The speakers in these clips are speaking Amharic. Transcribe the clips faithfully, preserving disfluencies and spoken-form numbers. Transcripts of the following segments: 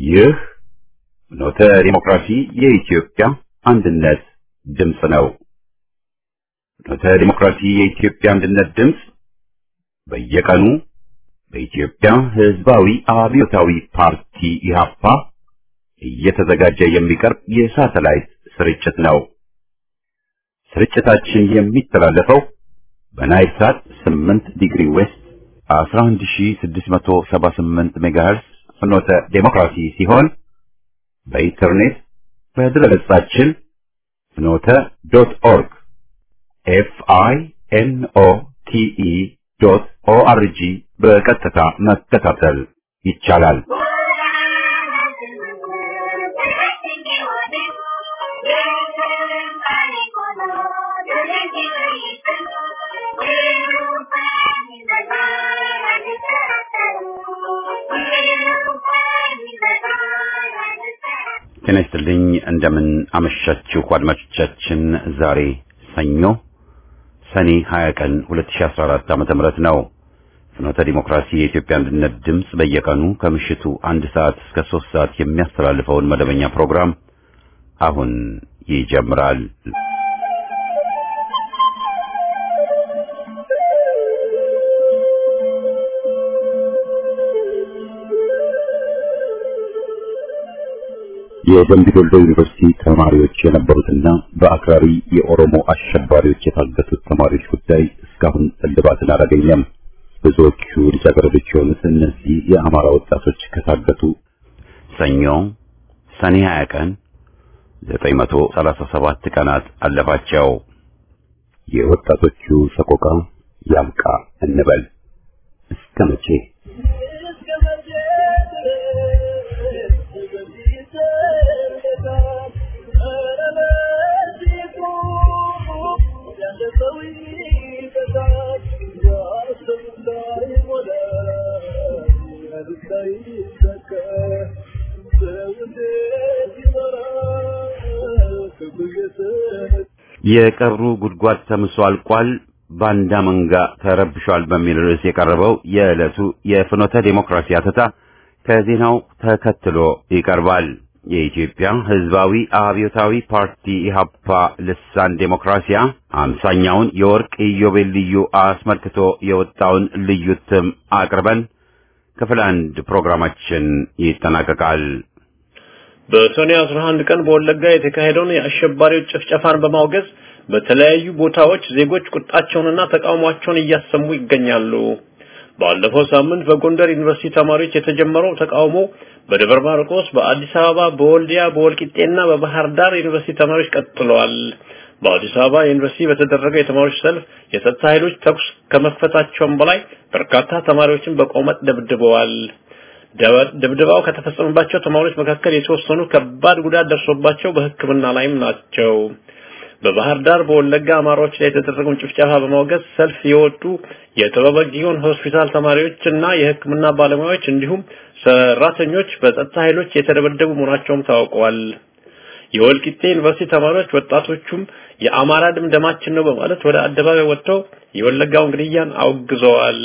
ይህ ኖተ ዲሞክራሲ የኢትዮጵያ አንድነት ድምፅ ነው። ኖተ ዲሞክራሲ የኢትዮጵያ አንድነት ድምፅ በየቀኑ በኢትዮጵያ ሕዝባዊ አብዮታዊ ፓርቲ ኢህአፓ እየተዘጋጀ የሚቀርብ የሳተላይት ስርጭት ነው። ስርጭታችን የሚተላለፈው በናይል ሳት ስምንት ዲግሪ ዌስት አስራ አንድ ሺህ ስድስት መቶ ሰባ ስምንት ሜጋሄርዝ ፍኖተ ዲሞክራሲ ሲሆን በኢንተርኔት በድረገጻችን ፍኖተ ዶት ኦርግ ኤፍ አይ ኤን ኦ ቲ ኢ ዶት ኦ አር ጂ በቀጥታ መከታተል ይቻላል። ጤና ይስጥልኝ። እንደምን አመሻችሁ አድማጮቻችን። ዛሬ ሰኞ ሰኔ ሀያ ቀን ሁለት ሺህ አስራ አራት ዓመተ ምህረት ነው። ፍኖተ ዲሞክራሲ የኢትዮጵያ አንድነት ድምፅ በየቀኑ ከምሽቱ አንድ ሰዓት እስከ ሶስት ሰዓት የሚያስተላልፈውን መደበኛ ፕሮግራም አሁን ይጀምራል። የደምቢ ዶሎ ዩኒቨርሲቲ ተማሪዎች የነበሩትና በአክራሪ የኦሮሞ አሸባሪዎች የታገቱት ተማሪዎች ጉዳይ እስካሁን እልባትን አላገኘም። ብዙዎቹ ልጃገረዶች የሆኑት እነዚህ የአማራ ወጣቶች ከታገቱ ሰኞ ሰኔ ሀያ ቀን ዘጠኝ መቶ ሰላሳ ሰባት ቀናት አለፋቸው። የወጣቶቹ ሰቆቃ ያብቃ እንበል። እስከ መቼ? የቀብሩ ጉድጓድ ተምሶ አልቋል፣ ባንዳ መንጋ ተረብሿል በሚል ርዕስ የቀረበው የዕለቱ የፍኖተ ዲሞክራሲ አተታ ከዜናው ተከትሎ ይቀርባል። የኢትዮጵያ ሕዝባዊ አብዮታዊ ፓርቲ ኢህአፓ ልሳን ዲሞክራሲያ አምሳኛውን የወርቅ ኢዮቤልዩ አስመልክቶ የወጣውን ልዩ እትም አቅርበን ክፍል አንድ ፕሮግራማችን ይጠናቀቃል። በሰኔ አስራ አንድ ቀን በወለጋ የተካሄደውን የአሸባሪዎች ጭፍጨፋን በማውገዝ በተለያዩ ቦታዎች ዜጎች ቁጣቸውንና ተቃውሟቸውን እያሰሙ ይገኛሉ። ባለፈው ሳምንት በጎንደር ዩኒቨርሲቲ ተማሪዎች የተጀመረው ተቃውሞ በደብረ ማርቆስ፣ በአዲስ አበባ፣ በወልዲያ፣ በወልቂጤና በባህር ዳር ዩኒቨርሲቲ ተማሪዎች ቀጥለዋል። በአዲስ አበባ ዩኒቨርሲቲ በተደረገው የተማሪዎች ሰልፍ የጸጥታ ኃይሎች ተኩስ ከመክፈታቸውም በላይ በርካታ ተማሪዎችን በቆመጥ ደብድበዋል። ድብደባው ከተፈጸመባቸው ተማሪዎች መካከል የተወሰኑ ከባድ ጉዳት ደርሶባቸው በሕክምና ላይም ናቸው። በባህር ዳር በወለጋ አማራዎች ላይ የተደረገውን ጭፍጨፋ በማውገዝ ሰልፍ የወጡ የጥበበ ግዮን ሆስፒታል ተማሪዎችና የሕክምና ባለሙያዎች እንዲሁም ሰራተኞች በጸጥታ ኃይሎች የተደበደቡ መሆናቸውም ታውቋል። የወልቂጤ ዩኒቨርሲቲ ተማሪዎች ወጣቶቹም የአማራ ደም ደማችን ነው በማለት ወደ አደባባይ ወጥተው የወለጋውን ግድያን አውግዘዋል።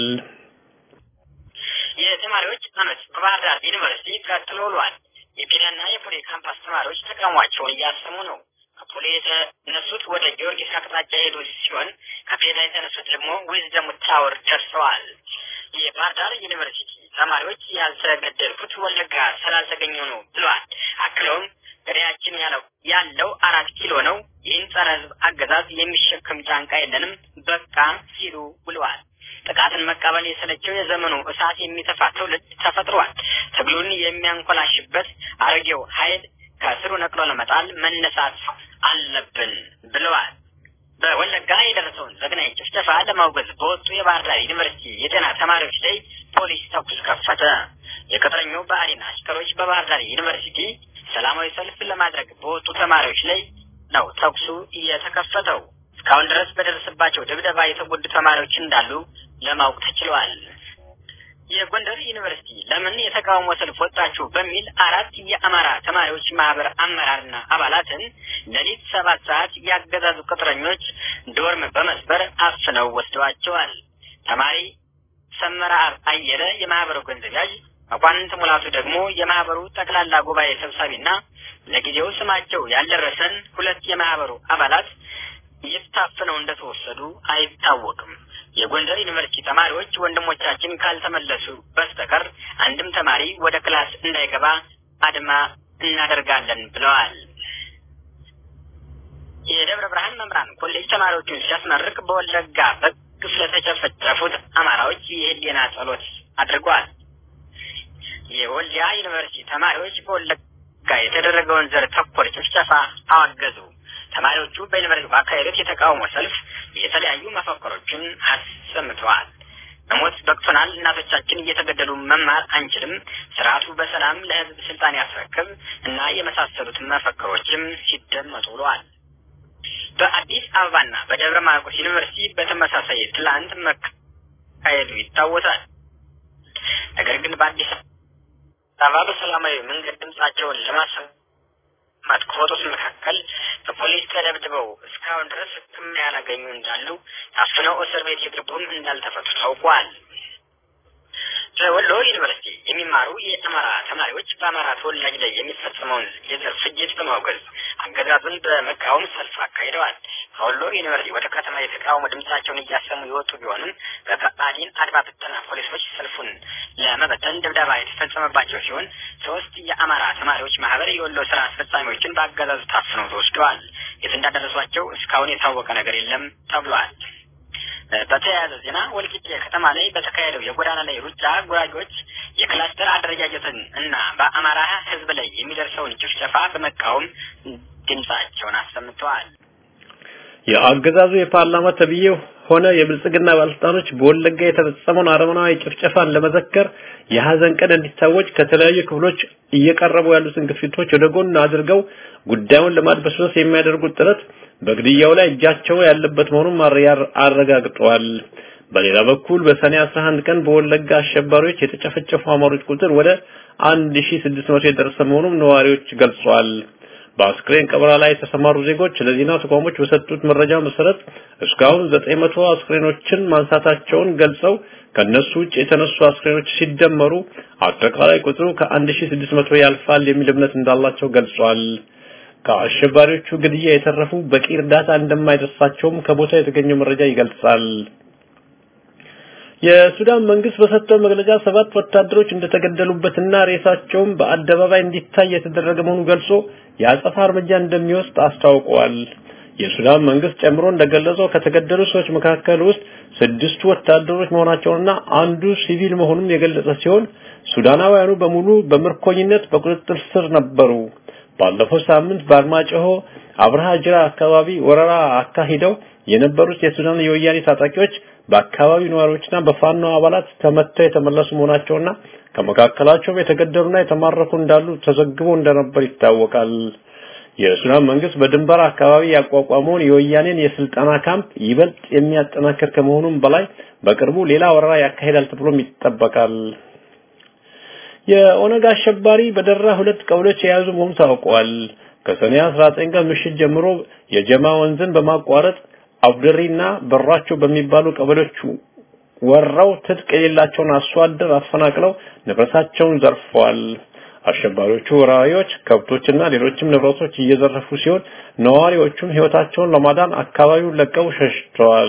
የተማሪዎች አመት በባህር ዳር ዩኒቨርሲቲ ቀጥሎ ውሏል። የፒዳና የፖሊ ካምፓስ ተማሪዎች ተቃውሟቸውን እያሰሙ ነው። ከፖሊ የተነሱት ወደ ጊዮርጊስ አቅጣጫ ሄዱ ሲሆን ከፒዳ የተነሱት ደግሞ ዊዝደም ታወር ደርሰዋል። የባህር ዳር ዩኒቨርሲቲ ተማሪዎች ያልተገደልኩት ወለጋ ስላልተገኘ ነው ብለዋል። አክለውም ገዳያችን ያለው ያለው አራት ኪሎ ነው። ይህን ጸረ ሕዝብ አገዛዝ የሚሸከም ጫንቃ የለንም በቃ ሲሉ ብለዋል። ጥቃትን መቀበል የሰለቸው የዘመኑ እሳት የሚተፋ ትውልድ ተፈጥሯል። ትግሉን የሚያንኮላሽበት አረጌው ኃይል ከስሩ ነቅሎ ለመጣል መነሳት አለብን ብለዋል። በወለጋ የደረሰውን ዘግናኝ ጭፍጨፋ ለማውገዝ በወጡ የባህር ዳር ዩኒቨርሲቲ የጤና ተማሪዎች ላይ ፖሊስ ተኩስ ከፈተ። የቅጥረኛው ብአዴን አሽከሮች በባህር ዳር ዩኒቨርሲቲ ሰላማዊ ሰልፍ ለማድረግ በወጡ ተማሪዎች ላይ ነው ተኩሱ የተከፈተው። እስካሁን ድረስ በደረሰባቸው ድብደባ የተጎዱ ተማሪዎች እንዳሉ ለማወቅ ተችሏል። የጎንደር ዩኒቨርሲቲ ለምን የተቃውሞ ሰልፍ ወጣችሁ በሚል አራት የአማራ ተማሪዎች ማህበር አመራርና አባላትን ለሊት ሰባት ሰዓት ያገዛዙ ቅጥረኞች ዶርም በመስበር አፍነው ወስደዋቸዋል። ተማሪ ሰመራ አየለ የማህበሩ ገንዘብ ያዥ መኳንንት ሙላቱ ደግሞ የማህበሩ ጠቅላላ ጉባኤ ሰብሳቢና ለጊዜው ስማቸው ያልደረሰን ሁለት የማህበሩ አባላት የታፈነው እንደተወሰዱ አይታወቅም። የጎንደር ዩኒቨርሲቲ ተማሪዎች ወንድሞቻችን ካልተመለሱ በስተቀር አንድም ተማሪ ወደ ክላስ እንዳይገባ አድማ እናደርጋለን ብለዋል። የደብረ ብርሃን መምህራን ኮሌጅ ተማሪዎችን ሲያስመርቅ በወለጋ በግፍ ለተጨፈጨፉት አማራዎች የህሊና ጸሎት አድርጓል። የወልዲያ ዩኒቨርሲቲ ተማሪዎች በወለጋ የተደረገውን ዘር ተኮር ጭፍጨፋ አወገዙ። ተማሪዎቹ በዩኒቨርሲቲው ባካሄዱት የተቃውሞ ሰልፍ የተለያዩ መፈክሮችን አሰምተዋል። መሞት በቅቶናል፣ እናቶቻችን እየተገደሉ መማር አንችልም፣ ስርዓቱ በሰላም ለህዝብ ስልጣን ያስረክብ እና የመሳሰሉት መፈክሮችም ሲደመጡ ውለዋል። በአዲስ አበባና በደብረ ማርቆስ ዩኒቨርሲቲ በተመሳሳይ ትላንት መካሄዱ ይታወሳል። ነገር ግን በአዲስ አበባ በሰላማዊ መንገድ ድምጻቸውን ለማሰማት ከወጡት መካከል በፖሊስ ተደብድበው እስካሁን ድረስ ሕክምና ያላገኙ እንዳሉ ታፍነው እስር ቤት የገቡም እንዳልተፈቱ ታውቋል። በወሎ ዩኒቨርሲቲ የሚማሩ የአማራ ተማሪዎች በአማራ ተወላጅ ላይ የሚፈጸመውን የዘር ፍጅት በማውገዝ አገዛዙን በመቃወም ሰልፍ አካሂደዋል። ከወሎ ዩኒቨርሲቲ ወደ ከተማ የተቃውሞ ድምጻቸውን እያሰሙ የወጡ ቢሆንም በባዲን አድማ ብተና ፖሊሶች ሰልፉን ለመበተን ድብደባ የተፈጸመባቸው ሲሆን ሶስት የአማራ ተማሪዎች ማህበር የወሎ ስራ አስፈጻሚዎችን በአገዛዙ ታፍነው ተወስደዋል። የት እንዳደረሷቸው እስካሁን የታወቀ ነገር የለም ተብሏል። በተያያዘ ዜና ወልቂጤ ከተማ ላይ በተካሄደው የጎዳና ላይ ሩጫ ጉራጌዎች የክላስተር አደረጃጀትን እና በአማራ ህዝብ ላይ የሚደርሰውን ጭፍጨፋ በመቃወም ድምጻቸውን አሰምተዋል። የአገዛዙ የፓርላማ ተብዬው ሆነ የብልጽግና ባለስልጣኖች በወለጋ የተፈጸመውን አረመናዊ ጭፍጨፋን ለመዘከር የሐዘን ቀን እንዲታወጅ ከተለያዩ ክፍሎች እየቀረቡ ያሉትን ግፊቶች ወደ ጎን አድርገው ጉዳዩን ለማድበስበስ የሚያደርጉት ጥረት በግድያው ላይ እጃቸው ያለበት መሆኑን አረጋግጠዋል። በሌላ በኩል በሰኔ አስራ አንድ ቀን በወለጋ አሸባሪዎች የተጨፈጨፉ አማሮች ቁጥር ወደ አንድ ሺህ ስድስት መቶ የደረሰ መሆኑን ነዋሪዎች ገልጸዋል። በአስክሬን ቀበራ ላይ የተሰማሩ ዜጎች ለዜና ተቋሞች በሰጡት መረጃ መሰረት እስካሁን ዘጠኝ መቶ አስክሬኖችን ማንሳታቸውን ገልጸው ከነሱ ውጭ የተነሱ አስክሬኖች ሲደመሩ አጠቃላይ ቁጥሩ ከአንድ ሺህ ስድስት መቶ ያልፋል የሚል እምነት እንዳላቸው ገልጸዋል። ከአሸባሪዎቹ ግድያ የተረፉ በቂ እርዳታ እንደማይደርሳቸውም ከቦታው የተገኘው መረጃ ይገልጻል። የሱዳን መንግስት በሰጠው መግለጫ ሰባት ወታደሮች እንደተገደሉበትና ሬሳቸውም በአደባባይ እንዲታይ የተደረገ መሆኑን ገልጾ የአጸፋ እርምጃ እንደሚወስድ አስታውቋል። የሱዳን መንግስት ጨምሮ እንደገለጸው ከተገደሉ ሰዎች መካከል ውስጥ ስድስቱ ወታደሮች መሆናቸውና አንዱ ሲቪል መሆኑን የገለጸ ሲሆን ሱዳናውያኑ በሙሉ በምርኮኝነት በቁጥጥር ስር ነበሩ። ባለፈው ሳምንት በአርማጭሆ አብርሃ ጅራ አካባቢ ወረራ አካሂደው የነበሩት የሱዳን የወያኔ ታጣቂዎች በአካባቢው ነዋሪዎችና በፋኖ አባላት ተመተው የተመለሱ መሆናቸውና ከመካከላቸው የተገደሉና የተማረኩ እንዳሉ ተዘግቦ እንደነበር ይታወቃል። የሱዳን መንግስት በድንበር አካባቢ ያቋቋመውን የወያኔን የስልጣና ካምፕ ይበልጥ የሚያጠናክር ከመሆኑም በላይ በቅርቡ ሌላ ወረራ ያካሂዳል ተብሎም ይጠበቃል። የኦነግ አሸባሪ በደራ ሁለት ቀበሌዎች የያዙ መሆኑ ታውቋል። ከሰኔ አስራ ዘጠኝ ቀን ምሽት ጀምሮ የጀማ ወንዝን በማቋረጥ አብደሪና በራቸው በሚባሉ ቀበሌዎች ወራው ትጥቅ የሌላቸውን አስዋደር አፈናቅለው ንብረታቸውን ዘርፈዋል። አሸባሪዎቹ ወራሪዎች ከብቶችና ሌሎችም ንብረቶች እየዘረፉ ሲሆን ነዋሪዎቹም ህይወታቸውን ለማዳን አካባቢውን ለቀው ሸሽተዋል።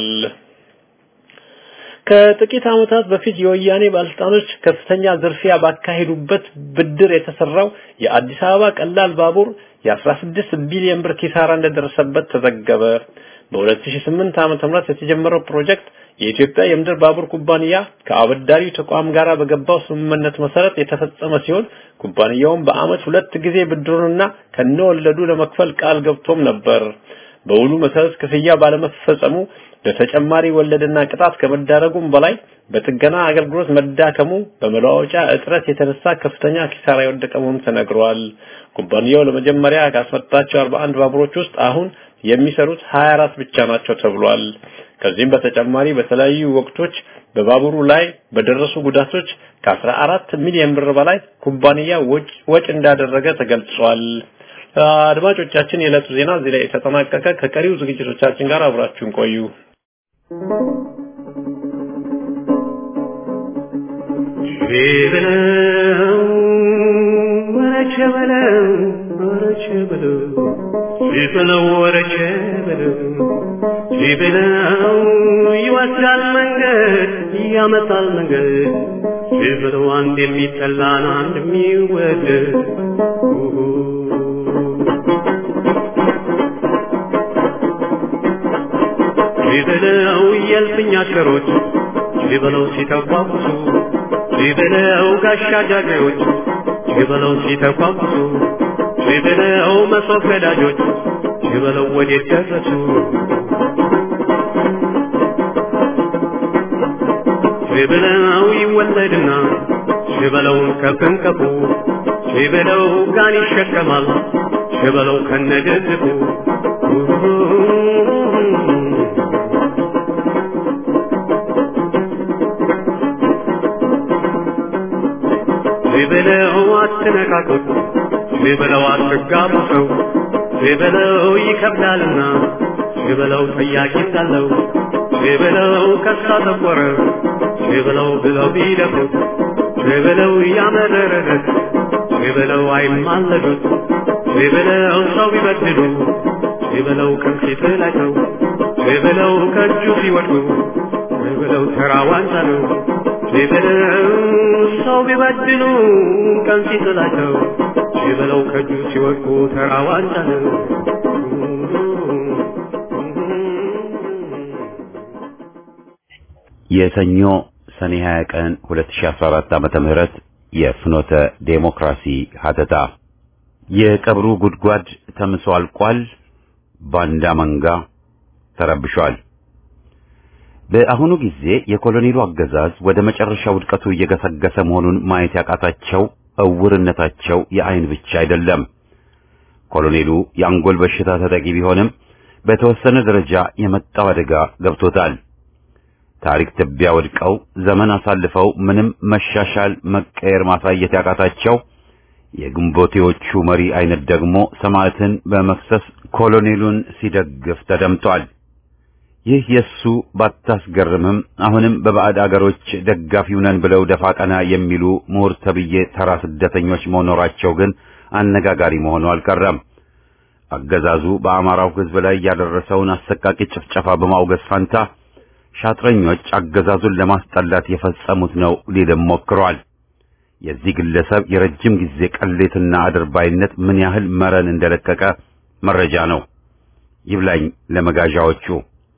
ከጥቂት ዓመታት በፊት የወያኔ ባለስልጣኖች ከፍተኛ ዝርፊያ ባካሄዱበት ብድር የተሰራው የአዲስ አበባ ቀላል ባቡር የአስራ ስድስት ቢሊዮን ብር ኪሳራ እንደደረሰበት ተዘገበ። በሁለት ሺህ ስምንት ዓመተ ምህረት የተጀመረው ፕሮጀክት የኢትዮጵያ የምድር ባቡር ኩባንያ ከአበዳሪው ተቋም ጋር በገባው ስምምነት መሰረት የተፈጸመ ሲሆን ኩባንያውም በአመት ሁለት ጊዜ ብድሩንና ከነወለዱ ለመክፈል ቃል ገብቶም ነበር። በውሉ መሰረት ክፍያ ባለመፈጸሙ ለተጨማሪ ወለድና ቅጣት ከመዳረጉም በላይ በጥገና አገልግሎት መዳከሙ በመለዋወጫ እጥረት የተነሳ ከፍተኛ ኪሳራ የወደቀ መሆኑ ተነግሯል። ኩባንያው ለመጀመሪያ ካስመጣቸው አርባ አንድ ባቡሮች ውስጥ አሁን የሚሰሩት ሀያ አራት ብቻ ናቸው ተብሏል። ከዚህም በተጨማሪ በተለያዩ ወቅቶች በባቡሩ ላይ በደረሱ ጉዳቶች ከአስራ አራት ሚሊዮን ብር በላይ ኩባንያ ወጪ እንዳደረገ ተገልጿል። አድማጮቻችን የዕለቱ ዜና እዚህ ላይ ተጠናቀቀ። ከቀሪው ዝግጅቶቻችን ጋር አብራችሁን ቆዩ። Even በለው ወረቸ በለው ሊበለው ወረቸ በለው ሊበለው ይወስዳል መንገድ ያመጣል መንገድ ሊበለው አንድ የሚጠላን አንድ የሚወደድ ሊበለው የልፍኛ ሸሮች ሊበለው ሲተቋቁሱ ሊበለው ጋሻ ጃግሬዎች ሊበለው ሲተቋቁሱ ሊበለው መሶብ ገዳጆች ሊበለው ወዴት ደረሱ ሊበለው ይወለድና ሊበለውን ከፍንቀፉ ሊበለው ጋን ይሸከማል ሊበለው ከነደድፉ ሊበለው አትነካኩት ሊበለው አትጋቡ ሰው ሊበለው ይከብዳልና ሊበለው ጥያቄ እንዳለው ሊበለው ከሳ ተቆረ ሊበለው ብለው ቢደፍሩት ሊበለው ያመረረለት ሊበለው አይማለዱት ሊበለው ሰው ቢበድሉ ሊበለው ከፊት ላይ ነው ሊበለው ከእጁ ሲወድቁ ሊበለው ተራ ዋንጫ ነው ሊበለው ሰው ቢበድሉ ከፊት ላይ ነው ሊበለው ከእጁ ሲወድቁ ተራ ዋንጫ ነው የሰኞ ሰኔ ሃያ ቀን ሁለት ሺህ አስራ አራት ዓመተ ምህረት የፍኖተ ዴሞክራሲ ሀተታ የቀብሩ ጉድጓድ ተምሶ አልቋል ባንዳ መንጋ ተረብሿል። በአሁኑ ጊዜ የኮሎኔሉ አገዛዝ ወደ መጨረሻው ውድቀቱ እየገሰገሰ መሆኑን ማየት ያቃታቸው እውርነታቸው የአይን ብቻ አይደለም። ኮሎኔሉ የአንጎል በሽታ ተጠቂ ቢሆንም በተወሰነ ደረጃ የመጣው አደጋ ገብቶታል። ታሪክ ትቢያ ወድቀው ዘመን አሳልፈው ምንም መሻሻል መቀየር ማሳየት ያቃታቸው የግንቦቴዎቹ መሪ አይነት ደግሞ ሰማዕትን በመክሰስ ኮሎኔሉን ሲደግፍ ተደምጧል። ይህ የሱ ባታስገርምም አሁንም በባዕድ አገሮች ደጋፊው ነን ብለው ደፋ ቀና የሚሉ ምሁር ተብዬ ተራ ስደተኞች መኖራቸው ግን አነጋጋሪ መሆኑ አልቀረም። አገዛዙ በአማራው ሕዝብ ላይ ያደረሰውን አሰቃቂ ጭፍጨፋ በማውገዝ ፋንታ ሻጥረኞች አገዛዙን ለማስጠላት የፈጸሙት ነው ሊልም ሞክሯል። የዚህ ግለሰብ የረጅም ጊዜ ቀሌትና አድርባይነት ምን ያህል መረን እንደለቀቀ መረጃ ነው። ይብላኝ ለመጋዣዎቹ።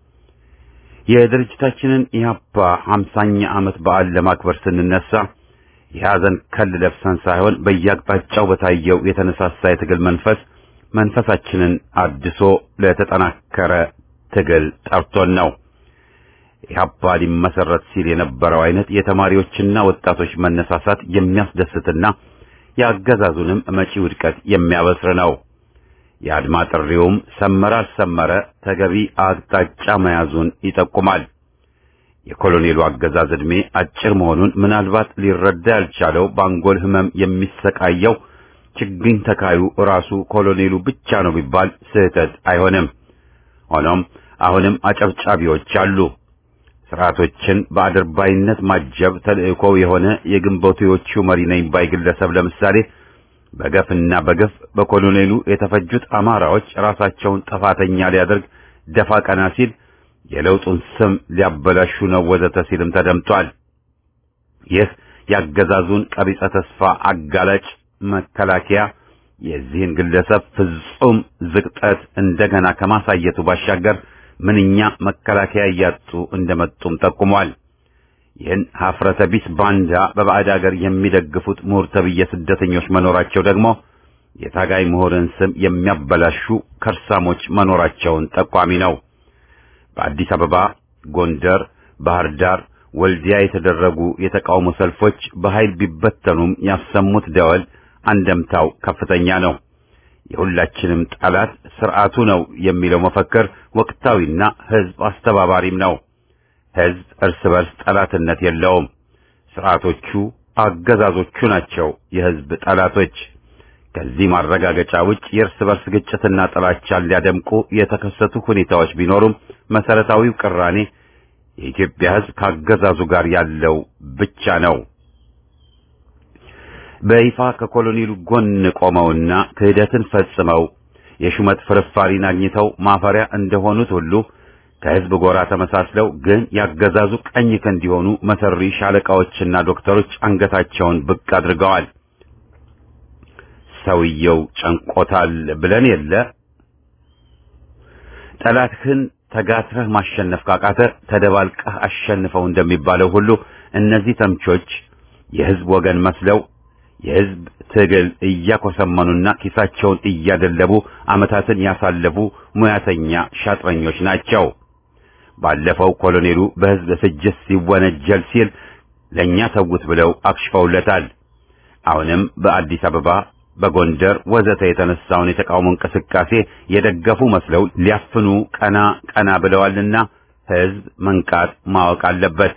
የድርጅታችንን ኢህአፓ ሃምሳኛ ዓመት በዓል ለማክበር ስንነሳ የሐዘን ከል ለብሰን ሳይሆን በየአቅጣጫው በታየው የተነሳሳ የትግል መንፈስ መንፈሳችንን አድሶ ለተጠናከረ ትግል ጠርቶን ነው። ኢህአፓ ሊመሰረት ሲል የነበረው አይነት የተማሪዎችና ወጣቶች መነሳሳት የሚያስደስትና የአገዛዙንም መጪ ውድቀት የሚያበስር ነው። የአድማ ጥሪውም ሰመረ አልሰመረ ተገቢ አቅጣጫ መያዙን ይጠቁማል። የኮሎኔሉ አገዛዝ ዕድሜ አጭር መሆኑን ምናልባት ሊረዳ ያልቻለው በአንጎል ህመም የሚሰቃየው ችግኝ ተካዩ ራሱ ኮሎኔሉ ብቻ ነው ቢባል ስህተት አይሆንም። ሆኖም አሁንም አጨብጫቢዎች አሉ። ስርዓቶችን በአድርባይነት ማጀብ ተልእኮው የሆነ የግንቦቴዎቹ መሪ ነኝ ባይ ግለሰብ ለምሳሌ በገፍና በገፍ በኮሎኔሉ የተፈጁት አማራዎች ራሳቸውን ጥፋተኛ ሊያደርግ ደፋ ቀና ሲል የለውጡን ስም ሊያበላሹ ነው ወዘተ ሲልም ተደምጧል። ይህ ያገዛዙን ቀቢጸ ተስፋ አጋላጭ መከላከያ የዚህን ግለሰብ ፍጹም ዝቅጠት እንደገና ከማሳየቱ ባሻገር ምንኛ መከላከያ እያጡ እንደመጡም ጠቁሟል። ይህን ሀፍረተ ቢስ ባንዳ በባዕድ አገር የሚደግፉት ምሁር ተብዬ ስደተኞች መኖራቸው ደግሞ የታጋይ ምሁርን ስም የሚያበላሹ ከርሳሞች መኖራቸውን ጠቋሚ ነው። በአዲስ አበባ፣ ጎንደር፣ ባህር ዳር፣ ወልዲያ የተደረጉ የተቃውሞ ሰልፎች በኃይል ቢበተኑም ያሰሙት ደወል አንደምታው ከፍተኛ ነው። የሁላችንም ጠላት ስርዓቱ ነው የሚለው መፈክር ወቅታዊና ህዝብ አስተባባሪም ነው። ህዝብ እርስ በርስ ጠላትነት የለውም። ስርዓቶቹ አገዛዞቹ ናቸው የህዝብ ጠላቶች። ከዚህ ማረጋገጫ ውጭ የእርስ በርስ ግጭትና ጥላቻን ሊያደምቁ የተከሰቱ ሁኔታዎች ቢኖሩም መሰረታዊው ቅራኔ የኢትዮጵያ ህዝብ ካገዛዙ ጋር ያለው ብቻ ነው። በይፋ ከኮሎኔሉ ጎን ቆመውና ክህደትን ፈጽመው የሹመት ፍርፋሪን አግኝተው ማፈሪያ እንደሆኑት ሁሉ ከህዝብ ጎራ ተመሳስለው ግን ያገዛዙ ቀኝ ክንድ የሆኑ መሰሪ ሻለቃዎችና ዶክተሮች አንገታቸውን ብቅ አድርገዋል። ሰውየው ጨንቆታል ብለን የለ ጠላትህን ተጋትረህ ማሸነፍ ካቃተ ተደባልቀህ አሸንፈው እንደሚባለው ሁሉ እነዚህ ተምቾች የህዝብ ወገን መስለው የህዝብ ትግል እያኮሰመኑና ኪሳቸውን እያደለቡ አመታትን ያሳለፉ ሙያተኛ ሻጥረኞች ናቸው። ባለፈው ኮሎኔሉ በህዝብ ፍጅት ሲወነጀል ሲል ለኛ ተውት ብለው አክሽፈውለታል። አሁንም በአዲስ አበባ በጎንደር ወዘተ የተነሳውን የተቃውሞ እንቅስቃሴ የደገፉ መስለው ሊያፍኑ ቀና ቀና ብለዋልና ህዝብ መንቃት ማወቅ አለበት።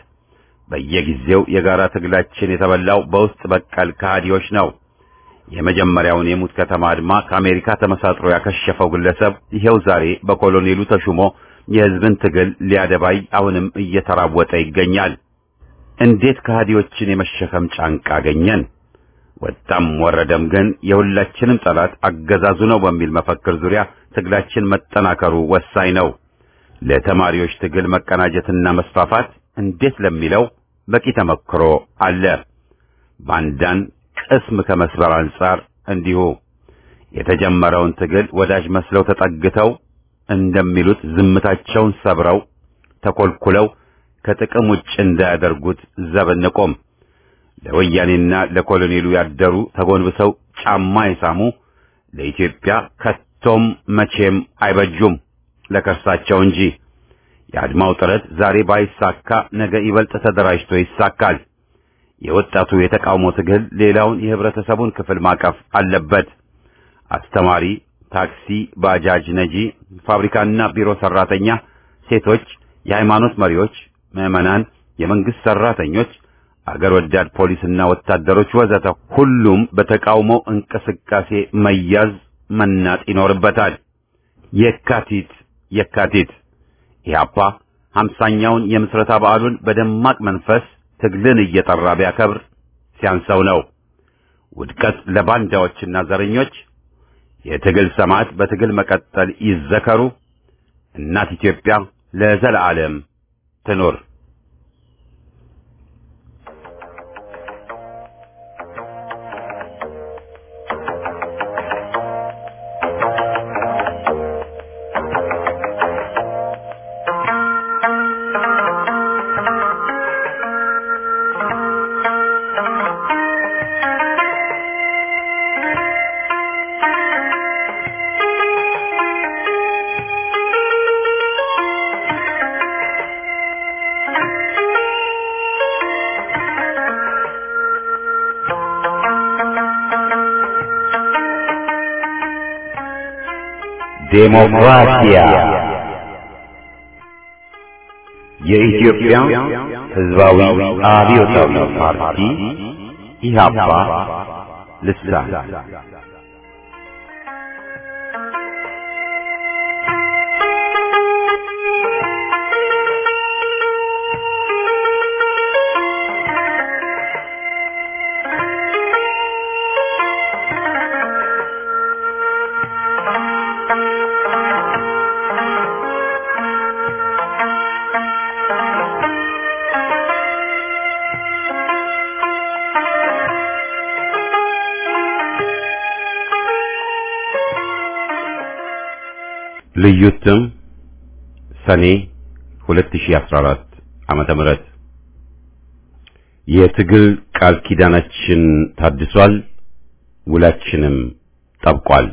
በየጊዜው የጋራ ትግላችን የተበላው በውስጥ በቀል ከሃዲዎች ነው። የመጀመሪያውን የሙት ከተማ አድማ ከአሜሪካ ተመሳጥሮ ያከሸፈው ግለሰብ ይሄው ዛሬ በኮሎኔሉ ተሹሞ የህዝብን ትግል ሊያደባይ አሁንም እየተራወጠ ይገኛል። እንዴት ከሃዲዎችን የመሸከም ጫንቃ አገኘን? ወጣም ወረደም ግን የሁላችንም ጠላት አገዛዙ ነው በሚል መፈክር ዙሪያ ትግላችን መጠናከሩ ወሳኝ ነው። ለተማሪዎች ትግል መቀናጀትና መስፋፋት እንዴት ለሚለው በቂ ተመክሮ አለ። ባንዳን ቅስም ከመስበር አንጻር እንዲሁ የተጀመረውን ትግል ወዳጅ መስለው ተጠግተው እንደሚሉት ዝምታቸውን ሰብረው ተኮልኩለው ከጥቅም ውጭ እንዳያደርጉት ዘብንቆም ለወያኔና ለኮሎኔሉ ያደሩ ተጎንብሰው ጫማ ይሳሙ ለኢትዮጵያ ከቶም መቼም አይበጁም ለከርሳቸው እንጂ። የአድማው ጥረት ዛሬ ባይሳካ ነገ ይበልጥ ተደራጅቶ ይሳካል። የወጣቱ የተቃውሞ ትግል ሌላውን የህብረተሰቡን ክፍል ማቀፍ አለበት። አስተማሪ፣ ታክሲ፣ ባጃጅ ነጂ፣ ፋብሪካና ቢሮ ሰራተኛ፣ ሴቶች፣ የሃይማኖት መሪዎች፣ ምዕመናን፣ የመንግስት ሰራተኞች፣ አገር ወዳድ ፖሊስና ወታደሮች ወዘተ ሁሉም በተቃውሞ እንቅስቃሴ መያዝ መናጥ ይኖርበታል። የካቲት የካቲት ኢህአፓ ሀምሳኛውን የምስረታ በዓሉን በደማቅ መንፈስ ትግልን እየጠራ ቢያከብር ሲያንሰው ነው። ውድቀት ለባንዳዎችና ዘረኞች። የትግል ሰማዕት በትግል መቀጠል ይዘከሩ። እናት ኢትዮጵያ ለዘላለም ትኖር። ዴሞክራሲያ የኢትዮጵያ ሕዝባዊ አብዮታዊ ፓርቲ ኢህአፓ ልሳን ልዩ ስም ሰኔ ሁለት ሺህ አስራ አራት ዓመተ ምህረት የትግል ቃል ኪዳናችን ታድሷል፣ ውላችንም ጠብቋል።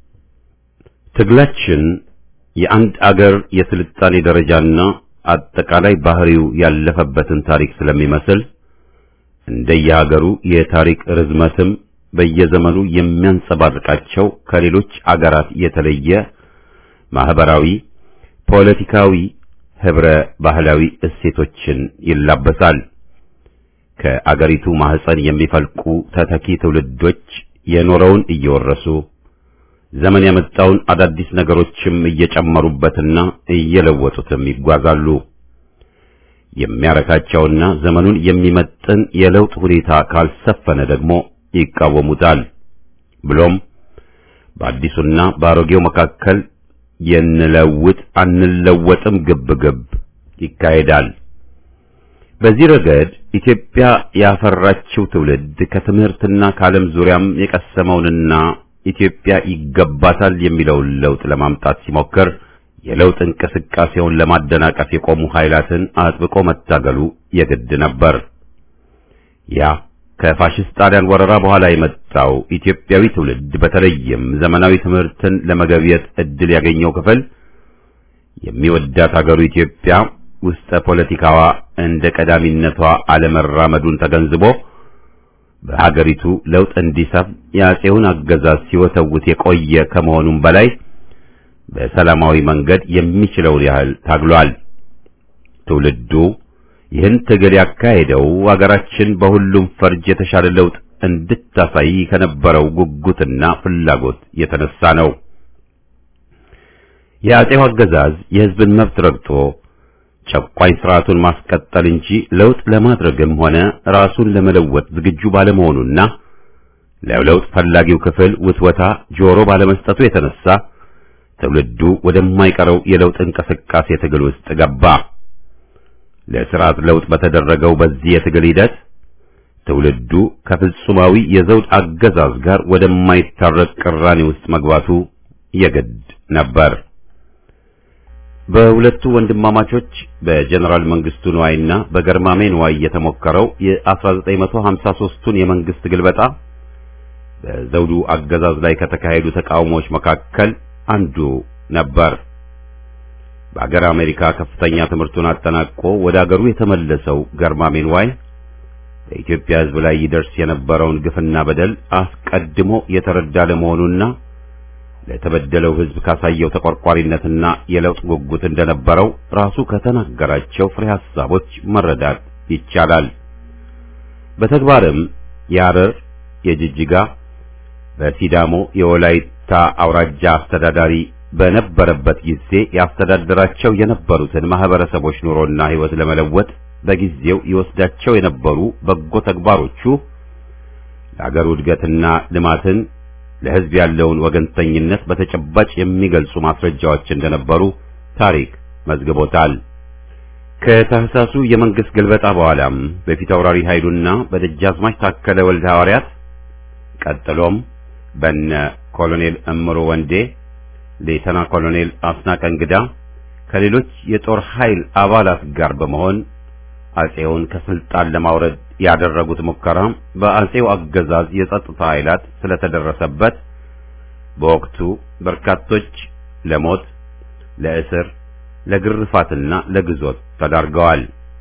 ትግላችን የአንድ አገር የስልጣኔ ደረጃና አጠቃላይ ባህሪው ያለፈበትን ታሪክ ስለሚመስል እንደየሀገሩ የታሪክ ርዝመትም በየዘመኑ የሚያንጸባርቃቸው ከሌሎች አገራት የተለየ ማህበራዊ፣ ፖለቲካዊ፣ ህብረ ባህላዊ እሴቶችን ይላበሳል። ከአገሪቱ ማህፀን የሚፈልቁ ተተኪ ትውልዶች የኖረውን እየወረሱ ዘመን ያመጣውን አዳዲስ ነገሮችም እየጨመሩበትና እየለወጡትም ይጓዛሉ። የሚያረካቸውና ዘመኑን የሚመጥን የለውጥ ሁኔታ ካልሰፈነ ደግሞ ይቃወሙታል። ብሎም በአዲሱና በአሮጌው መካከል የንለውጥ አንለወጥም ግብግብ ይካሄዳል። በዚህ ረገድ ኢትዮጵያ ያፈራችው ትውልድ ከትምህርትና ከዓለም ዙሪያም የቀሰመውንና ኢትዮጵያ ይገባታል የሚለውን ለውጥ ለማምጣት ሲሞክር የለውጥ እንቅስቃሴውን ለማደናቀፍ የቆሙ ኃይላትን አጥብቆ መታገሉ የግድ ነበር። ያ ከፋሽስት ጣሊያን ወረራ በኋላ የመጣው ኢትዮጵያዊ ትውልድ በተለይም ዘመናዊ ትምህርትን ለመገብየት እድል ያገኘው ክፍል የሚወዳት ሀገሩ ኢትዮጵያ ውስጠ ፖለቲካዋ እንደ ቀዳሚነቷ አለመራመዱን ተገንዝቦ በሀገሪቱ ለውጥ እንዲሰፍ የአፄውን አገዛዝ ሲወተውት የቆየ ከመሆኑም በላይ በሰላማዊ መንገድ የሚችለውን ያህል ታግሏል። ትውልዱ ይህን ትግል ያካሄደው ሀገራችን በሁሉም ፈርጅ የተሻለ ለውጥ እንድታሳይ ከነበረው ጉጉትና ፍላጎት የተነሳ ነው። የአፄው አገዛዝ የሕዝብን መብት ረግጦ ጨቋኝ ስርዓቱን ማስቀጠል እንጂ ለውጥ ለማድረግም ሆነ ራሱን ለመለወጥ ዝግጁ ባለመሆኑና ለለውጥ ፈላጊው ክፍል ውትወታ ጆሮ ባለመስጠቱ የተነሳ ትውልዱ ወደማይቀረው የለውጥ እንቅስቃሴ ትግል ውስጥ ገባ። ለስርዓት ለውጥ በተደረገው በዚህ የትግል ሂደት ትውልዱ ከፍጹማዊ የዘውድ አገዛዝ ጋር ወደማይታረቅ ቅራኔ ውስጥ መግባቱ የግድ ነበር። በሁለቱ ወንድማማቾች በጀነራል መንግስቱ ንዋይና በገርማሜ ንዋይ የተሞከረው የ1953ቱን የመንግስት ግልበጣ በዘውዱ አገዛዝ ላይ ከተካሄዱ ተቃውሞዎች መካከል አንዱ ነበር። በአገር አሜሪካ ከፍተኛ ትምህርቱን አጠናቆ ወደ አገሩ የተመለሰው ገርማሜ ንዋይ በኢትዮጵያ ሕዝብ ላይ ይደርስ የነበረውን ግፍና በደል አስቀድሞ የተረዳ ለመሆኑና ለተበደለው ሕዝብ ካሳየው ተቆርቋሪነትና የለውጥ ጉጉት እንደነበረው ራሱ ከተናገራቸው ፍሬ ሐሳቦች መረዳት ይቻላል። በተግባርም የሐረር፣ የጅጅጋ፣ በሲዳሞ የወላይታ አውራጃ አስተዳዳሪ በነበረበት ጊዜ ያስተዳደራቸው የነበሩትን ማህበረሰቦች ኑሮና ሕይወት ለመለወጥ በጊዜው ይወስዳቸው የነበሩ በጎ ተግባሮቹ ለአገሩ እድገትና ልማትን ለሕዝብ ያለውን ወገንተኝነት በተጨባጭ የሚገልጹ ማስረጃዎች እንደነበሩ ታሪክ መዝግቦታል። ከታህሳሱ የመንግስት ግልበጣ በኋላም በፊት አውራሪ ኃይሉና በደጃዝማች ታከለ ወልደ ሐዋርያት ቀጥሎም በነ ኮሎኔል እምሮ ወንዴ፣ ሌተና ኮሎኔል አስናቀ እንግዳ ከሌሎች የጦር ኃይል አባላት ጋር በመሆን አፄውን ከስልጣን ለማውረድ ያደረጉት ሙከራ በአፄው አገዛዝ የጸጥታ ኃይላት ስለተደረሰበት በወቅቱ በርካቶች ለሞት፣ ለእስር፣ ለግርፋትና ለግዞት ተዳርገዋል።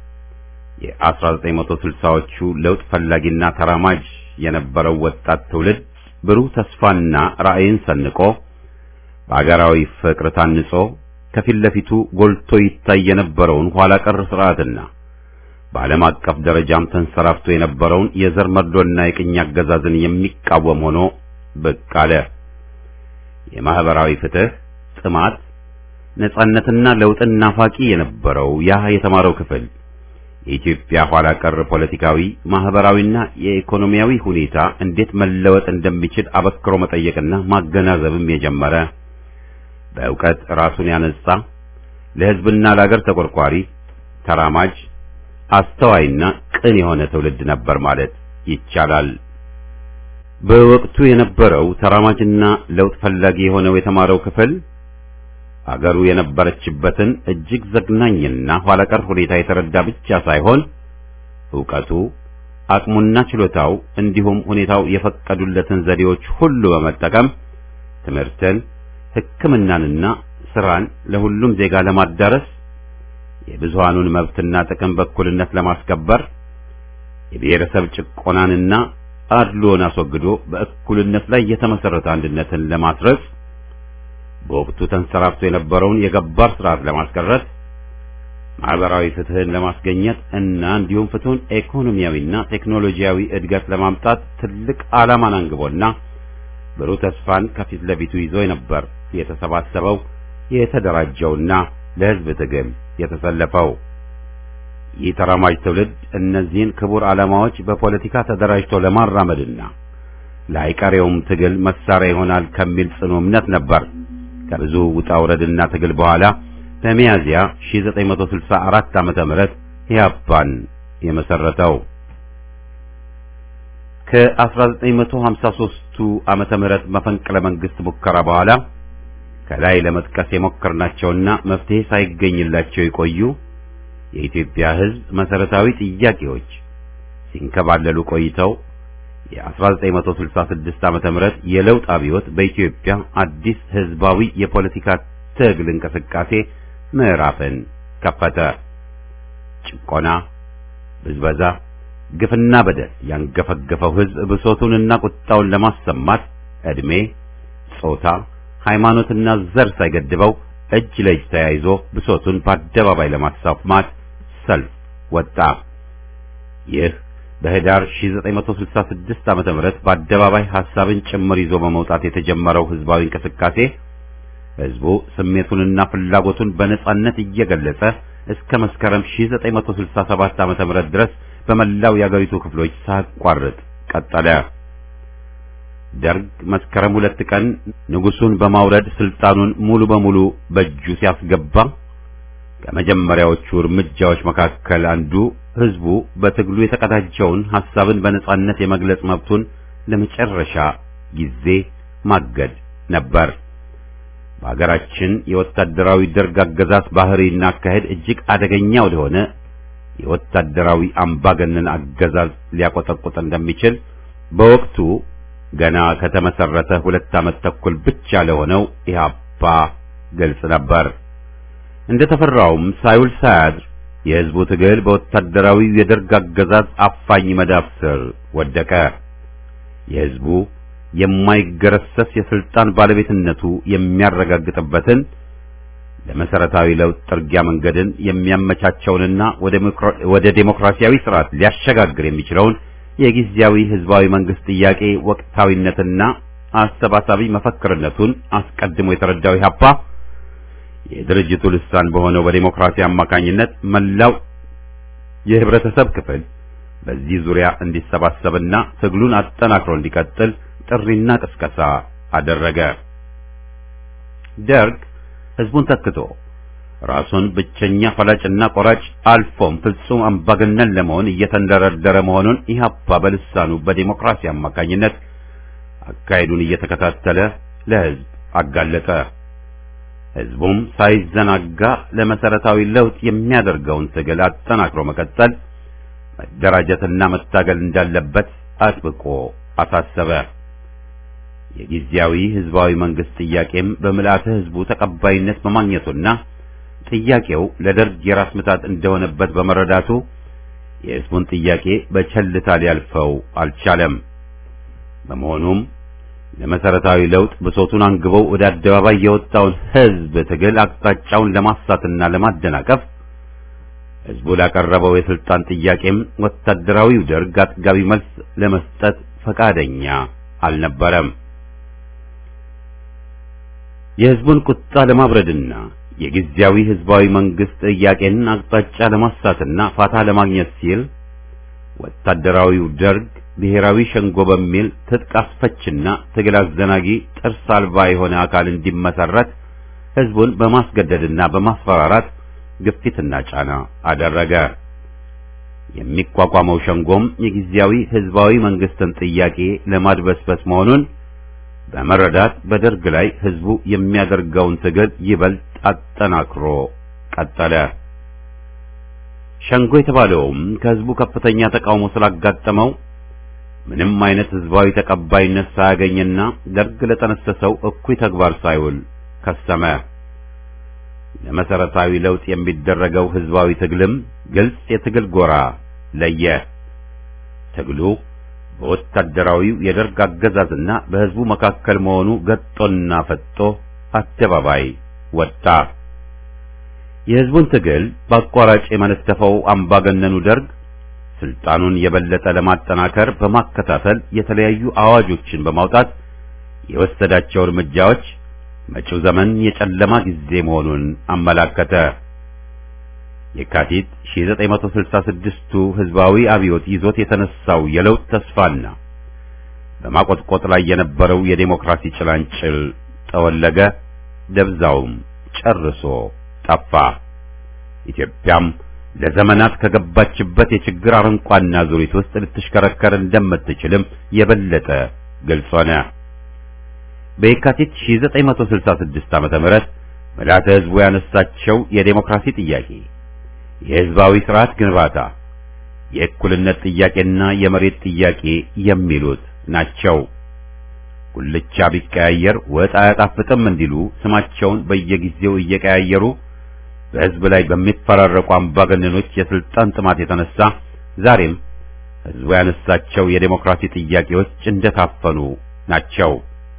የ1960ዎቹ ለውጥ ፈላጊና ተራማጅ የነበረው ወጣት ትውልድ ብሩህ ተስፋና ራዕይን ሰንቆ በአገራዊ ፍቅር ታንጾ ከፊት ለፊቱ ጎልቶ ይታይ የነበረውን ኋላ ቀር ስርዓትና በዓለም አቀፍ ደረጃም ተንሰራፍቶ የነበረውን የዘር መድሎና የቅኝ አገዛዝን የሚቃወም ሆኖ ብቅ አለ። የማህበራዊ ፍትህ ጥማት፣ ነጻነትና ለውጥን ናፋቂ የነበረው ያ የተማረው ክፍል የኢትዮጵያ ኋላ ቀር ፖለቲካዊ፣ ማህበራዊና የኢኮኖሚያዊ ሁኔታ እንዴት መለወጥ እንደሚችል አበክሮ መጠየቅና ማገናዘብም የጀመረ በእውቀት ራሱን ያነጻ ለሕዝብና ለአገር ተቆርቋሪ፣ ተራማጅ፣ አስተዋይና ቅን የሆነ ትውልድ ነበር ማለት ይቻላል። በወቅቱ የነበረው ተራማጅና ለውጥ ፈላጊ የሆነው የተማረው ክፍል አገሩ የነበረችበትን እጅግ ዘግናኝና ኋላቀር ሁኔታ የተረዳ ብቻ ሳይሆን ዕውቀቱ፣ አቅሙና ችሎታው እንዲሁም ሁኔታው የፈቀዱለትን ዘዴዎች ሁሉ በመጠቀም ትምህርትን፣ ሕክምናንና ስራን ለሁሉም ዜጋ ለማዳረስ የብዙሃኑን መብትና ጥቅም በእኩልነት ለማስከበር የብሔረሰብ ጭቆናንና አድሎን አስወግዶ በእኩልነት ላይ የተመሰረተ አንድነትን ለማስረጽ በወቅቱ ተንሰራፍቶ የነበረውን የገባር ስርዓት ለማስቀረት ማህበራዊ ፍትህን ለማስገኘት እና እንዲሁም ፍትሁን ኢኮኖሚያዊና ቴክኖሎጂያዊ እድገት ለማምጣት ትልቅ ዓላማን አንግቦና ብሩህ ተስፋን ከፊት ለፊቱ ይዞ ነበር የተሰባሰበው የተደራጀውና ለሕዝብ ትግል የተሰለፈው። ይህ ተራማጅ ትውልድ እነዚህን ክቡር ዓላማዎች በፖለቲካ ተደራጅቶ ለማራመድና ለአይቀሬውም ትግል መሳሪያ ይሆናል ከሚል ጽኑ እምነት ነበር ከብዙ ውጣ ውረድና ትግል በኋላ በሚያዝያ ሺህ ዘጠኝ መቶ ስልሳ አራት ዓመተ ምህረት ኢህአፓን የመሰረተው። ከ1953ቱ ዓመተ ምህረት መፈንቅለ መንግስት ሙከራ በኋላ ከላይ ለመጥቀስ የሞከርናቸውና መፍትሄ ሳይገኝላቸው የቆዩ የኢትዮጵያ ሕዝብ መሰረታዊ ጥያቄዎች ሲንከባለሉ ቆይተው የ1966 ዓመተ ምህረት የለውጥ አብዮት በኢትዮጵያ አዲስ ህዝባዊ የፖለቲካ ትግል እንቅስቃሴ ምዕራፍን ከፈተ። ጭቆና፣ ብዝበዛ፣ ግፍና በደል ያንገፈገፈው ህዝብ ብሶቱንና ቁጣውን ለማሰማት እድሜ፣ ጾታ፣ ሃይማኖትና ዘር ሳይገድበው እጅ ለእጅ ተያይዞ ብሶቱን በአደባባይ ለማሰማት ሰልፍ ወጣ። ይህ በህዳር ሺህ ዘጠኝ መቶ ስልሳ ስድስት ዓመተ ምህረት በአደባባይ ሐሳብን ጭምር ይዞ በመውጣት የተጀመረው ህዝባዊ እንቅስቃሴ ህዝቡ ስሜቱንና ፍላጎቱን በነጻነት እየገለጸ እስከ መስከረም ሺህ ዘጠኝ መቶ ስልሳ ሰባት ዓመተ ምህረት ድረስ በመላው የአገሪቱ ክፍሎች ሳይቋረጥ ቀጠለ። ደርግ መስከረም ሁለት ቀን ንጉሱን በማውረድ ስልጣኑን ሙሉ በሙሉ በእጁ ሲያስገባ ከመጀመሪያዎቹ እርምጃዎች መካከል አንዱ ህዝቡ በትግሉ የተቀዳጀውን ሐሳብን በነጻነት የመግለጽ መብቱን ለመጨረሻ ጊዜ ማገድ ነበር። በአገራችን የወታደራዊ ደርግ አገዛዝ ባህሪና አካሄድ እጅግ አደገኛ ወደሆነ የወታደራዊ አምባገነን አገዛዝ ሊያቆጠቁጥ እንደሚችል በወቅቱ ገና ከተመሰረተ ሁለት ዓመት ተኩል ብቻ ለሆነው ኢህአፓ ግልጽ ነበር። እንደተፈራውም ሳይውል ሳያድር የህዝቡ ትግል በወታደራዊ የደርግ አገዛዝ አፋኝ መዳፍ ስር ወደቀ። የህዝቡ የማይገረሰስ የስልጣን ባለቤትነቱ የሚያረጋግጥበትን ለመሰረታዊ ለውጥ ጥርጊያ መንገድን የሚያመቻቸውንና ወደ ዴሞክራሲያዊ ስርዓት ሊያሸጋግር የሚችለውን የጊዜያዊ ህዝባዊ መንግስት ጥያቄ ወቅታዊነትና አሰባሳቢ መፈክርነቱን አስቀድሞ የተረዳው ኢህአፓ የድርጅቱ ልሳን በሆነው በዲሞክራሲ አማካኝነት መላው የህብረተሰብ ክፍል በዚህ ዙሪያ እንዲሰባሰብና ትግሉን አጠናክሮ እንዲቀጥል ጥሪና ቅስቀሳ አደረገ። ደርግ ህዝቡን ተክቶ ራሱን ብቸኛ ፈላጭና ቆራጭ አልፎም ፍጹም አምባገነን ለመሆን እየተንደረደረ መሆኑን ኢህአፓ በልሳኑ በዲሞክራሲ አማካኝነት አካሄዱን እየተከታተለ ለህዝብ አጋለጠ። ህዝቡም ሳይዘናጋ ለመሰረታዊ ለውጥ የሚያደርገውን ትግል አጠናክሮ መቀጠል፣ መደራጀትና መታገል እንዳለበት አጥብቆ አሳሰበ። የጊዜያዊ ህዝባዊ መንግስት ጥያቄም በምልአተ ህዝቡ ተቀባይነት በማግኘቱና ጥያቄው ለደርግ የራስ ምታት እንደሆነበት በመረዳቱ የህዝቡን ጥያቄ በቸልታ ሊያልፈው አልቻለም። በመሆኑም ለመሰረታዊ ለውጥ ብሶቱን አንግበው ወደ አደባባይ የወጣውን ህዝብ ትግል አቅጣጫውን ለማሳትና ለማደናቀፍ ህዝቡ ላቀረበው የስልጣን ጥያቄም ወታደራዊው ደርግ አጥጋቢ መልስ ለመስጠት ፈቃደኛ አልነበረም። የህዝቡን ቁጣ ለማብረድና የጊዜያዊ ህዝባዊ መንግስት ጥያቄን አቅጣጫ ለማሳትና ፋታ ለማግኘት ሲል ወታደራዊው ደርግ ብሔራዊ ሸንጎ በሚል ትጥቅ አስፈችና ትግል አዘናጊ ጥርስ አልባ የሆነ አካል እንዲመሰረት ህዝቡን በማስገደድና በማስፈራራት ግፊትና ጫና አደረገ። የሚቋቋመው ሸንጎም የጊዜያዊ ህዝባዊ መንግስትን ጥያቄ ለማድበስበስ መሆኑን በመረዳት በደርግ ላይ ህዝቡ የሚያደርገውን ትግል ይበልጥ አጠናክሮ ቀጠለ። ሸንጎ የተባለውም ከህዝቡ ከፍተኛ ተቃውሞ ስላጋጠመው ምንም አይነት ህዝባዊ ተቀባይነት ሳያገኝና ደርግ ለተነሰሰው እኩይ ተግባር ሳይውል ከሰመ። ለመሰረታዊ ለውጥ የሚደረገው ህዝባዊ ትግልም ግልጽ የትግል ጎራ ለየ። ትግሉ በወታደራዊው የደርግ አገዛዝና በህዝቡ መካከል መሆኑ ገጦና ፈጦ አደባባይ ወጣ። የህዝቡን ትግል በአቋራጭ የመነተፈው አምባገነኑ ደርግ ስልጣኑን የበለጠ ለማጠናከር በማከታተል የተለያዩ አዋጆችን በማውጣት የወሰዳቸው እርምጃዎች መጪው ዘመን የጨለማ ጊዜ መሆኑን አመላከተ። የካቲት ሺህ ዘጠኝ መቶ ስልሳ ስድስቱ ህዝባዊ አብዮት ይዞት የተነሳው የለውጥ ተስፋና በማቆጥቆጥ ላይ የነበረው የዴሞክራሲ ጭላንጭል ጠወለገ፣ ደብዛውም ጨርሶ ጠፋ። ኢትዮጵያም ለዘመናት ከገባችበት የችግር አረንቋና ዙሪት ውስጥ ልትሽከረከር እንደምትችልም የበለጠ ግልጽ ሆነ። በየካቲት ሺህ ዘጠኝ መቶ ስልሳ ስድስት ዓመተ ምህረት ምልዓተ ሕዝቡ ያነሳቸው የዴሞክራሲ ጥያቄ፣ የሕዝባዊ ስርዓት ግንባታ፣ የእኩልነት ጥያቄና የመሬት ጥያቄ የሚሉት ናቸው። ጉልቻ ቢቀያየር ወጥ አያጣፍጥም እንዲሉ ስማቸውን በየጊዜው እየቀያየሩ በሕዝብ ላይ በሚፈራረቁ አምባገነኖች የስልጣን ጥማት የተነሳ ዛሬም ሕዝቡ ያነሳቸው የዴሞክራሲ ጥያቄዎች እንደታፈኑ ናቸው።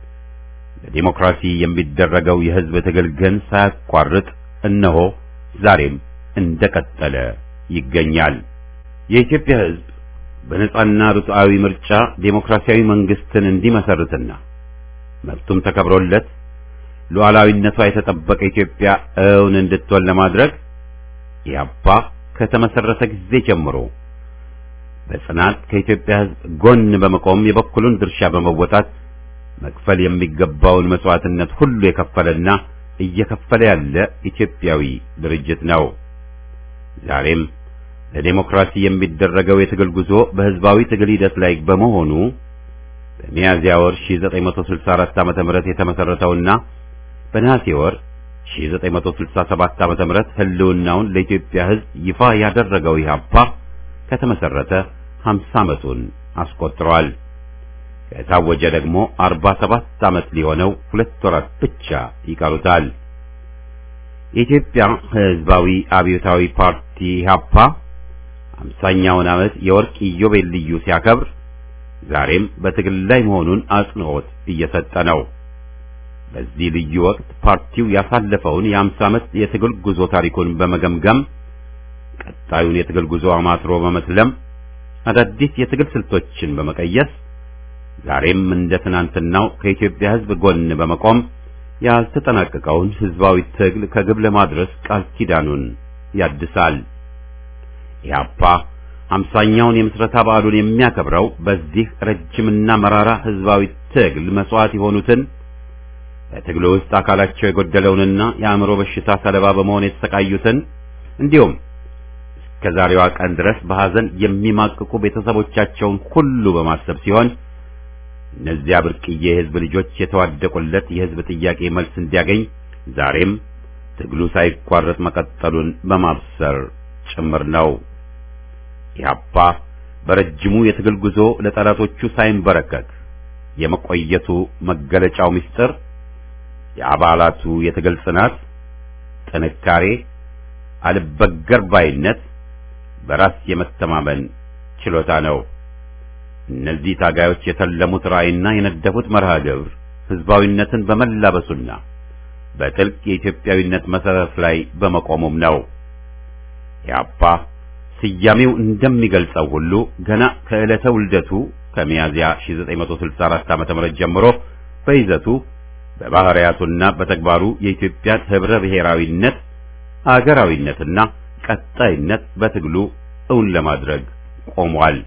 ለዴሞክራሲ የሚደረገው የሕዝብ ትግል ግን ሳያቋርጥ እነሆ ዛሬም እንደቀጠለ ይገኛል። የኢትዮጵያ ሕዝብ በነጻና ርቱዓዊ ምርጫ ዴሞክራሲያዊ መንግስትን እንዲመሰርትና መብቱም ተከብሮለት ሉዓላዊነቷ የተጠበቀ ኢትዮጵያ እውን እንድትሆን ለማድረግ ኢህአፓ ከተመሰረተ ጊዜ ጀምሮ በጽናት ከኢትዮጵያ ሕዝብ ጎን በመቆም የበኩሉን ድርሻ በመወጣት መክፈል የሚገባውን መስዋዕትነት ሁሉ የከፈለና እየከፈለ ያለ ኢትዮጵያዊ ድርጅት ነው። ዛሬም ለዴሞክራሲ የሚደረገው የትግል ጉዞ በህዝባዊ ትግል ሂደት ላይ በመሆኑ በሚያዝያ ወር ሺህ ዘጠኝ መቶ ስልሳ አራት ዓመተ ምህረት የተመሰረተውና በነሐሴ ወር ሺህ ዘጠኝ መቶ ስልሳ ሰባት ዓመተ ምህረት ህልውናውን ለኢትዮጵያ ሕዝብ ይፋ ያደረገው ኢህአፓ ከተመሰረተ ሃምሳ ዓመቱን አስቆጥሯል። ከታወጀ ደግሞ አርባ ሰባት ዓመት ሊሆነው ሁለት ወራት ብቻ ይቀሩታል። የኢትዮጵያ ሕዝባዊ አብዮታዊ ፓርቲ ኢህአፓ ሃምሳኛውን ዓመት የወርቅ ኢዮቤልዩ ሲያከብር ዛሬም በትግል ላይ መሆኑን አጽንዖት እየሰጠ ነው። በዚህ ልዩ ወቅት ፓርቲው ያሳለፈውን የሃምሳ ዓመት የትግል ጉዞ ታሪኩን በመገምገም ቀጣዩን የትግል ጉዞ አማትሮ በመስለም አዳዲስ የትግል ስልቶችን በመቀየስ ዛሬም እንደ ትናንትናው ከኢትዮጵያ ሕዝብ ጎን በመቆም ያልተጠናቀቀውን ሕዝባዊ ትግል ከግብ ለማድረስ ቃል ኪዳኑን ያድሳል። ኢህአፓ ሃምሳኛውን የምስረታ በዓሉን የሚያከብረው በዚህ ረጅምና መራራ ሕዝባዊ ትግል መስዋዕት የሆኑትን በትግሉ ውስጥ አካላቸው የጎደለውንና የአእምሮ በሽታ ሰለባ በመሆን የተሰቃዩትን እንዲሁም እስከ ዛሬዋ ቀን ድረስ በሐዘን የሚማቅቁ ቤተሰቦቻቸውን ሁሉ በማሰብ ሲሆን እነዚያ ብርቅዬ የሕዝብ ልጆች የተዋደቁለት የሕዝብ ጥያቄ መልስ እንዲያገኝ ዛሬም ትግሉ ሳይቋረጥ መቀጠሉን በማብሰር ጭምር ነው። ኢህአፓ በረጅሙ የትግል ጉዞ ለጠላቶቹ ሳይንበረከክ የመቆየቱ መገለጫው ምስጢር የአባላቱ የትግል ጽናት፣ ጥንካሬ፣ አልበገር ባይነት፣ በራስ የመተማመን ችሎታ ነው። እነዚህ ታጋዮች የተለሙት ራዕይና የነደፉት መርሃ ግብር ህዝባዊነትን በመላበሱና በጥልቅ የኢትዮጵያዊነት መሰረት ላይ በመቆሙም ነው። ኢህአፓ ስያሜው እንደሚገልጸው ሁሉ ገና ከዕለተ ውልደቱ ከሚያዝያ ሺህ ዘጠኝ መቶ ስልሳ አራት ዓመተ ምህረት ጀምሮ በይዘቱ በባህሪያቱና በተግባሩ የኢትዮጵያን ህብረ ብሔራዊነት፣ አገራዊነትና ቀጣይነት በትግሉ እውን ለማድረግ ቆሟል።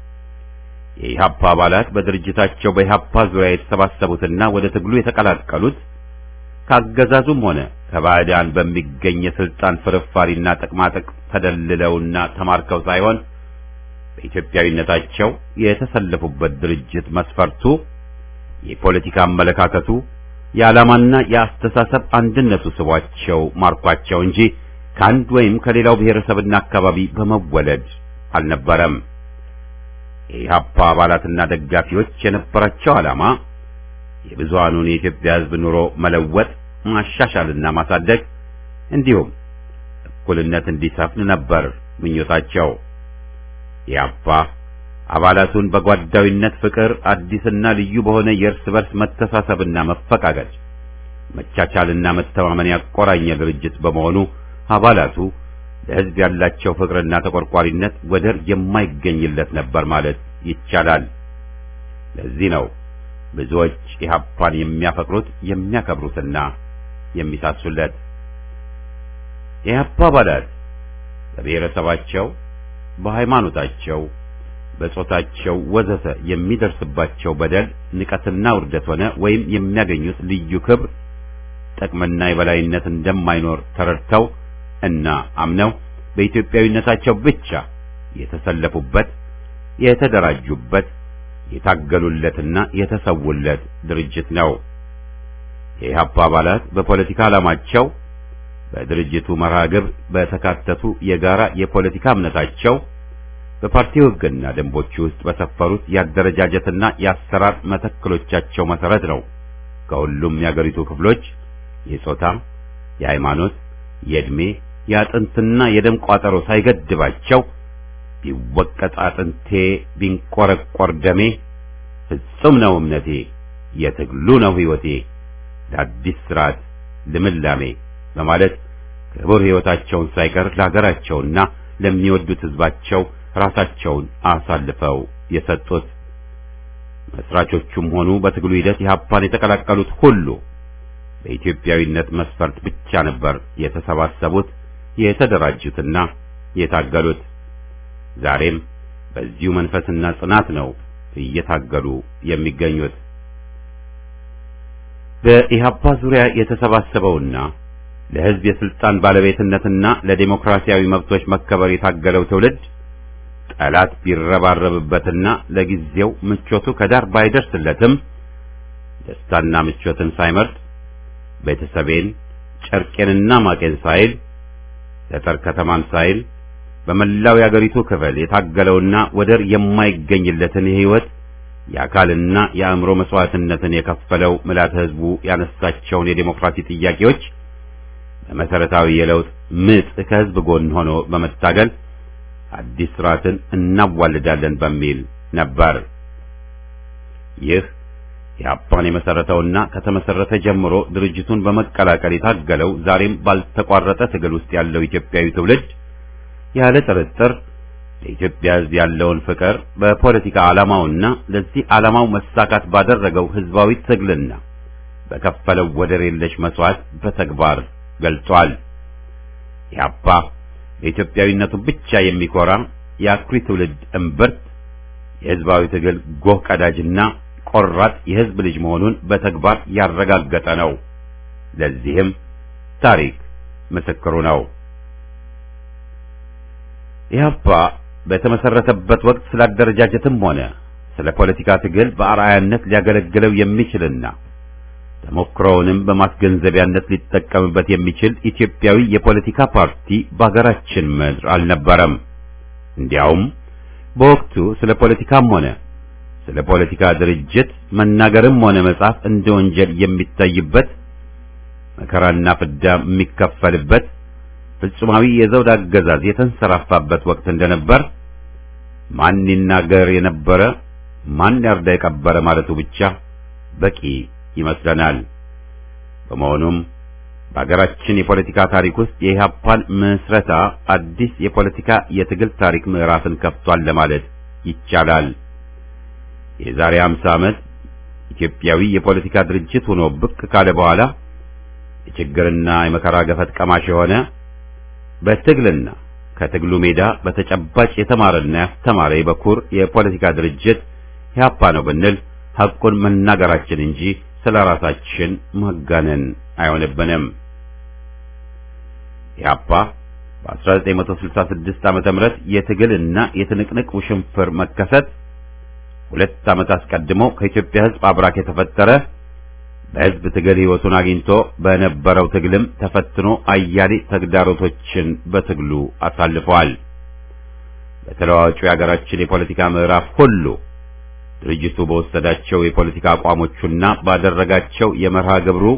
የኢህአፓ አባላት በድርጅታቸው በኢህአፓ ዙሪያ የተሰባሰቡትና ወደ ትግሉ የተቀላቀሉት ካገዛዙም ሆነ ከባዕዳን በሚገኝ የስልጣን ፍርፋሪና ጥቅማጥቅም ተደልለውና ተማርከው ሳይሆን በኢትዮጵያዊነታቸው የተሰለፉበት ድርጅት መስፈርቱ፣ የፖለቲካ አመለካከቱ፣ የዓላማና የአስተሳሰብ አንድነቱ ስቧቸው ማርኳቸው እንጂ ከአንድ ወይም ከሌላው ብሔረሰብና አካባቢ በመወለድ አልነበረም። የኢህአፓ አባላትና ደጋፊዎች የነበራቸው ዓላማ የብዙሃኑን የኢትዮጵያ ሕዝብ ኑሮ መለወጥ፣ ማሻሻልና ማሳደግ እንዲሁም እኩልነት እንዲሰፍን ነበር ምኞታቸው። ኢህአፓ አባላቱን በጓዳዊነት ፍቅር፣ አዲስና ልዩ በሆነ የእርስ በርስ መተሳሰብና መፈቃቀድ፣ መቻቻልና መተማመን ያቆራኘ ድርጅት በመሆኑ አባላቱ ለሕዝብ ያላቸው ፍቅርና ተቆርቋሪነት ወደር የማይገኝለት ነበር ማለት ይቻላል። ለዚህ ነው ብዙዎች ኢህአፓን የሚያፈቅሩት የሚያከብሩትና የሚሳሱለት። የኢህአፓ አባላት በብሔረሰባቸው፣ በሃይማኖታቸው፣ በጾታቸው ወዘተ የሚደርስባቸው በደል ንቀትና ውርደት ሆነ ወይም የሚያገኙት ልዩ ክብር ጥቅምና የበላይነት እንደማይኖር ተረድተው እና አምነው በኢትዮጵያዊነታቸው ብቻ የተሰለፉበት፣ የተደራጁበት፣ የታገሉለትና የተሰውለት ድርጅት ነው። የኢህአፓ አባላት በፖለቲካ ዓላማቸው በድርጅቱ መርሃ ግብር በተካተቱ የጋራ የፖለቲካ እምነታቸው በፓርቲው ሕግና ደንቦች ውስጥ በሰፈሩት የአደረጃጀትና የአሰራር መተክሎቻቸው መሰረት ነው ከሁሉም የአገሪቱ ክፍሎች የጾታ፣ የሃይማኖት፣ የዕድሜ፣ የአጥንትና የደም ቋጠሮ ሳይገድባቸው ቢወቀጥ አጥንቴ ቢንቆረቆር ደሜ ፍጹም ነው እምነቴ የትግሉ ነው ሕይወቴ ለአዲስ ስርዓት ልምላሜ በማለት ክቡር ሕይወታቸውን ሳይቀር ለሀገራቸውና ለሚወዱት ሕዝባቸው ራሳቸውን አሳልፈው የሰጡት መስራቾቹም ሆኑ በትግሉ ሂደት ኢህአፓን የተቀላቀሉት ሁሉ በኢትዮጵያዊነት መስፈርት ብቻ ነበር የተሰባሰቡት፣ የተደራጁትና የታገሉት። ዛሬም በዚሁ መንፈስና ጽናት ነው እየታገሉ የሚገኙት። በኢህአፓ ዙሪያ የተሰባሰበውና ለሕዝብ የስልጣን ባለቤትነትና ለዲሞክራሲያዊ መብቶች መከበር የታገለው ትውልድ ጠላት ቢረባረብበትና ለጊዜው ምቾቱ ከዳር ባይደርስለትም ደስታና ምቾትን ሳይመርጥ ቤተሰቤን ጨርቄንና ማቄን ሳይል ለጠር ከተማን ሳይል በመላው የአገሪቱ ክፍል የታገለውና ወደር የማይገኝለትን የሕይወት የአካልና የአእምሮ መስዋዕትነትን የከፈለው ምልዓተ ሕዝቡ ያነሳቸውን የዲሞክራሲ ጥያቄዎች በመሰረታዊ የለውጥ ምጥ ከሕዝብ ጎን ሆኖ በመታገል አዲስ ስርዓትን እናዋልዳለን በሚል ነበር። ይህ ኢህአፓን የመሰረተውና ከተመሰረተ ጀምሮ ድርጅቱን በመቀላቀል የታገለው ዛሬም ባልተቋረጠ ትግል ውስጥ ያለው ኢትዮጵያዊ ትውልድ ያለ ጥርጥር ለኢትዮጵያ ሕዝብ ያለውን ፍቅር በፖለቲካ ዓላማውና ለዚህ ዓላማው መሳካት ባደረገው ሕዝባዊ ትግልና በከፈለው ወደር የለሽ መስዋዕት በተግባር ገልጿል። ኢህአፓ በኢትዮጵያዊነቱ ብቻ የሚኮራ የአኩሪ ትውልድ እምብርት የሕዝባዊ ትግል ጎህ ቀዳጅና ቆራጥ የሕዝብ ልጅ መሆኑን በተግባር ያረጋገጠ ነው። ለዚህም ታሪክ ምስክሩ ነው። ኢህአፓ በተመሰረተበት ወቅት ስለ አደረጃጀትም ሆነ ስለ ፖለቲካ ትግል በአርአያነት ሊያገለግለው የሚችልና ተሞክሮውንም በማስገንዘቢያነት ሊጠቀምበት የሚችል ኢትዮጵያዊ የፖለቲካ ፓርቲ በአገራችን ምድር አልነበረም። እንዲያውም በወቅቱ ስለ ፖለቲካም ሆነ ስለ ፖለቲካ ድርጅት መናገርም ሆነ መጻፍ እንደ ወንጀል የሚታይበት፣ መከራና ፍዳ የሚከፈልበት፣ ፍጹማዊ የዘውድ አገዛዝ የተንሰራፋበት ወቅት እንደነበር ማን ይናገር የነበረ ማን ያርዳ የቀበረ ማለቱ ብቻ በቂ ይመስለናል። በመሆኑም በአገራችን የፖለቲካ ታሪክ ውስጥ የኢህአፓን ምስረታ አዲስ የፖለቲካ የትግል ታሪክ ምዕራፍን ከፍቷል ለማለት ይቻላል። የዛሬ ሃምሳ ዓመት ኢትዮጵያዊ የፖለቲካ ድርጅት ሆኖ ብቅ ካለ በኋላ የችግርና የመከራ ገፈት ቀማሽ የሆነ በትግልና ከትግሉ ሜዳ በተጨባጭ የተማረና ያስተማረ የበኩር የፖለቲካ ድርጅት ኢህአፓ ነው ብንል ሐቁን መናገራችን እንጂ ስለራሳችን ማጋነን አይሆንብንም። ኢህአፓ በ1966 ዓመተ ምህረት የትግልና የትንቅንቅ ውሽንፍር መከሰት ሁለት ዓመት አስቀድሞ ከኢትዮጵያ ሕዝብ አብራክ የተፈጠረ በሕዝብ ትግል ሕይወቱን አግኝቶ በነበረው ትግልም ተፈትኖ አያሌ ተግዳሮቶችን በትግሉ አሳልፈዋል። በተለዋዋጩ የአገራችን የፖለቲካ ምዕራፍ ሁሉ ድርጅቱ በወሰዳቸው የፖለቲካ አቋሞቹና ባደረጋቸው የመርሃ ግብሩ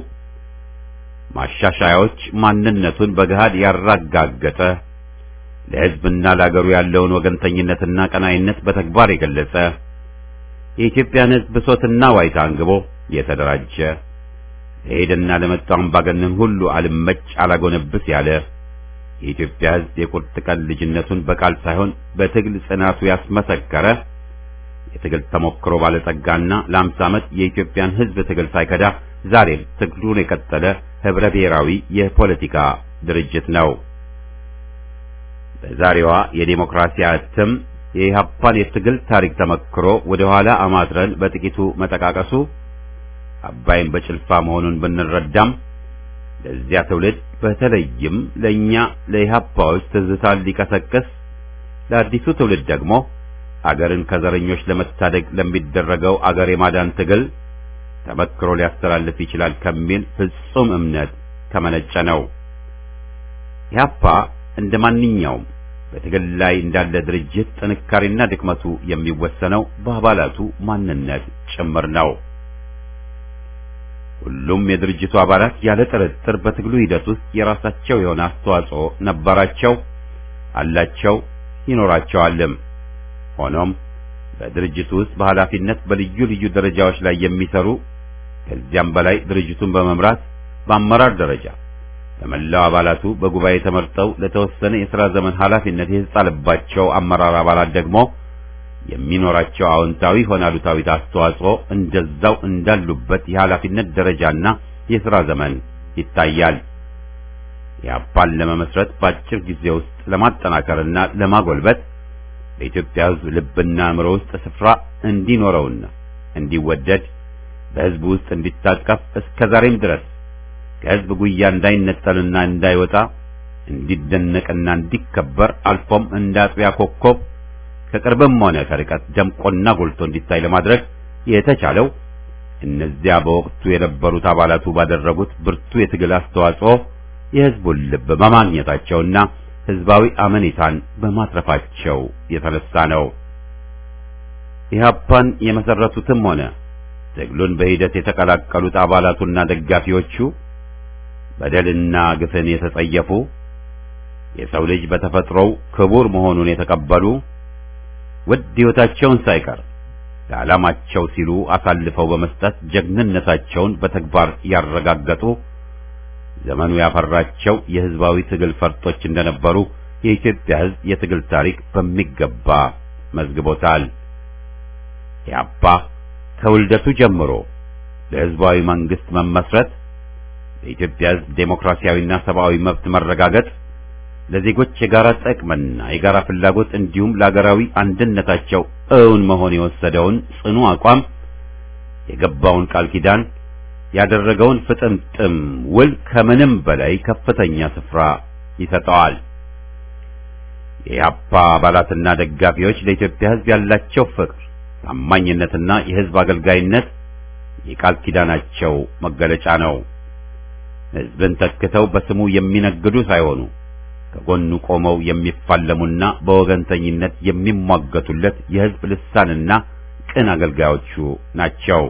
ማሻሻያዎች ማንነቱን በገሃድ ያረጋገጠ፣ ለሕዝብና ለአገሩ ያለውን ወገንተኝነትና ቀናኢነት በተግባር የገለጸ፣ የኢትዮጵያን ሕዝብ ብሶትና ዋይታ አንግቦ የተደራጀ፣ ለሄደና ለመጣው አምባገነን ሁሉ አልመጭ አላጎነብስ ያለ፣ የኢትዮጵያ ሕዝብ የቁርጥ ቀን ልጅነቱን በቃል ሳይሆን በትግል ጽናቱ ያስመሰከረ፣ የትግል ተሞክሮ ባለጸጋና ለአምሳ ዓመት የኢትዮጵያን ሕዝብ ትግል ሳይከዳ ዛሬም ትግሉን የቀጠለ ህብረ ብሔራዊ የፖለቲካ ድርጅት ነው። በዛሬዋ የዲሞክራሲ አትም የኢህአፓን የትግል ታሪክ ተመክሮ ወደ ኋላ አማትረን በጥቂቱ መጠቃቀሱ አባይን በጭልፋ መሆኑን ብንረዳም ለዚያ ትውልድ በተለይም ለኛ ለኢህአፓዎች ትዝታን ሊቀሰቅስ ለአዲሱ ትውልድ ደግሞ አገርን ከዘረኞች ለመታደግ ለሚደረገው አገር የማዳን ትግል ተመክሮ ሊያስተላልፍ ይችላል ከሚል ፍጹም እምነት ከመነጨ ነው። ኢህአፓ እንደማንኛውም በትግል ላይ እንዳለ ድርጅት ጥንካሬና ድክመቱ የሚወሰነው በአባላቱ ማንነት ጭምር ነው። ሁሉም የድርጅቱ አባላት ያለ ጥርጥር በትግሉ ሂደት ውስጥ የራሳቸው የሆነ አስተዋጽኦ ነበራቸው፣ አላቸው፣ ይኖራቸዋልም። ሆኖም በድርጅቱ ውስጥ በኃላፊነት በልዩ ልዩ ደረጃዎች ላይ የሚሰሩ ከዚያም በላይ ድርጅቱን በመምራት በአመራር ደረጃ ለመላው አባላቱ በጉባኤ ተመርጠው ለተወሰነ የሥራ ዘመን ኃላፊነት የተጣለባቸው አመራር አባላት ደግሞ የሚኖራቸው አዎንታዊ ሆነ አሉታዊ አስተዋጽኦ እንደዛው እንዳሉበት የኃላፊነት ደረጃና የሥራ ዘመን ይታያል። ኢህአፓን ለመመስረት በአጭር ጊዜ ውስጥ ለማጠናከርና ለማጎልበት በኢትዮጵያ ሕዝብ ልብና አእምሮ ውስጥ ስፍራ እንዲኖረውና እንዲወደድ በሕዝብ ውስጥ እንዲታቀፍ እስከ ዛሬም ድረስ ከሕዝብ ጉያ እንዳይነጠልና እንዳይወጣ እንዲደነቅና እንዲከበር አልፎም እንደ አጥቢያ ኮከብ ከቅርብም ሆነ ከርቀት ደምቆና ጎልቶ እንዲታይ ለማድረግ የተቻለው እነዚያ በወቅቱ የነበሩት አባላቱ ባደረጉት ብርቱ የትግል አስተዋጽኦ የሕዝቡን ልብ በማግኘታቸውና ሕዝባዊ አመኔታን በማትረፋቸው የተነሳ ነው። ኢህአፓን የመሰረቱትም ሆነ ትግሉን በሂደት የተቀላቀሉት አባላቱና ደጋፊዎቹ በደልና ግፍን የተጸየፉ፣ የሰው ልጅ በተፈጥሮው ክቡር መሆኑን የተቀበሉ፣ ውድ ሕይወታቸውን ሳይቀር ለዓላማቸው ሲሉ አሳልፈው በመስጠት ጀግንነታቸውን በተግባር ያረጋገጡ፣ ዘመኑ ያፈራቸው የሕዝባዊ ትግል ፈርጦች እንደነበሩ የኢትዮጵያ ሕዝብ የትግል ታሪክ በሚገባ መዝግቦታል። ኢህአፓ ከውልደቱ ጀምሮ ለሕዝባዊ መንግስት መመስረት፣ ለኢትዮጵያ ሕዝብ ዴሞክራሲያዊና ሰብአዊ መብት መረጋገጥ፣ ለዜጎች የጋራ ጥቅምና የጋራ ፍላጎት እንዲሁም ለሀገራዊ አንድነታቸው እውን መሆን የወሰደውን ጽኑ አቋም፣ የገባውን ቃል ኪዳን፣ ያደረገውን ፍጥምጥም ውል ከምንም በላይ ከፍተኛ ስፍራ ይሰጠዋል። የኢህአፓ አባላትና ደጋፊዎች ለኢትዮጵያ ሕዝብ ያላቸው ፍቅር፣ ታማኝነትና የሕዝብ አገልጋይነት የቃል ኪዳናቸው መገለጫ ነው። ሕዝብን ተክተው በስሙ የሚነግዱ ሳይሆኑ ከጎኑ ቆመው የሚፋለሙና በወገንተኝነት የሚሟገቱለት የሕዝብ ልሳንና ቅን አገልጋዮቹ ናቸው።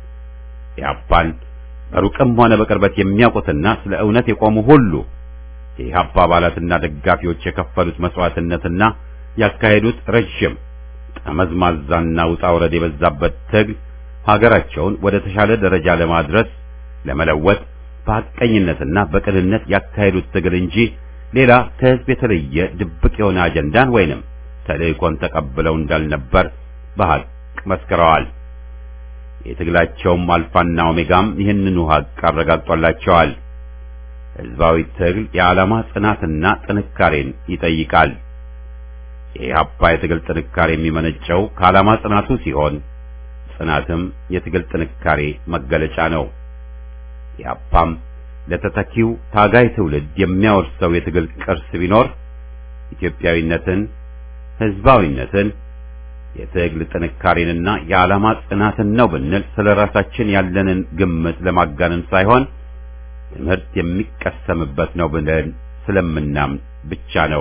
ኢህአፓን በሩቅም ሆነ በቅርበት የሚያውቁትና ስለ እውነት የቆሙ ሁሉ የኢህአፓ አባላትና ደጋፊዎች የከፈሉት መስዋዕትነትና ያካሄዱት ረጅም ጠመዝማዛና ውጣ ውረድ የበዛበት ትግል ሀገራቸውን ወደ ተሻለ ደረጃ ለማድረስ ለመለወጥ በሐቀኝነትና በቅንነት ያካሄዱት ትግል እንጂ ሌላ ከሕዝብ የተለየ ድብቅ የሆነ አጀንዳን ወይንም ተልእኮን ተቀብለው እንዳልነበር በሐቅ መስክረዋል። የትግላቸውም አልፋና ኦሜጋም ይህንኑ ሐቅ አረጋግጦላቸዋል። ሕዝባዊ ትግል የዓላማ ጽናትና ጥንካሬን ይጠይቃል። የኢህአፓ የትግል ጥንካሬ የሚመነጨው ከዓላማ ጽናቱ ሲሆን ጽናትም የትግል ጥንካሬ መገለጫ ነው። ኢህአፓም ለተተኪው ታጋይ ትውልድ የሚያወርሰው የትግል ቅርስ ቢኖር ኢትዮጵያዊነትን፣ ሕዝባዊነትን፣ የትግል ጥንካሬንና የዓላማ ጽናትን ነው ብንል ስለራሳችን ያለንን ግምት ለማጋነን ሳይሆን ትምህርት የሚቀሰምበት ነው ብለን ስለምናምን ብቻ ነው።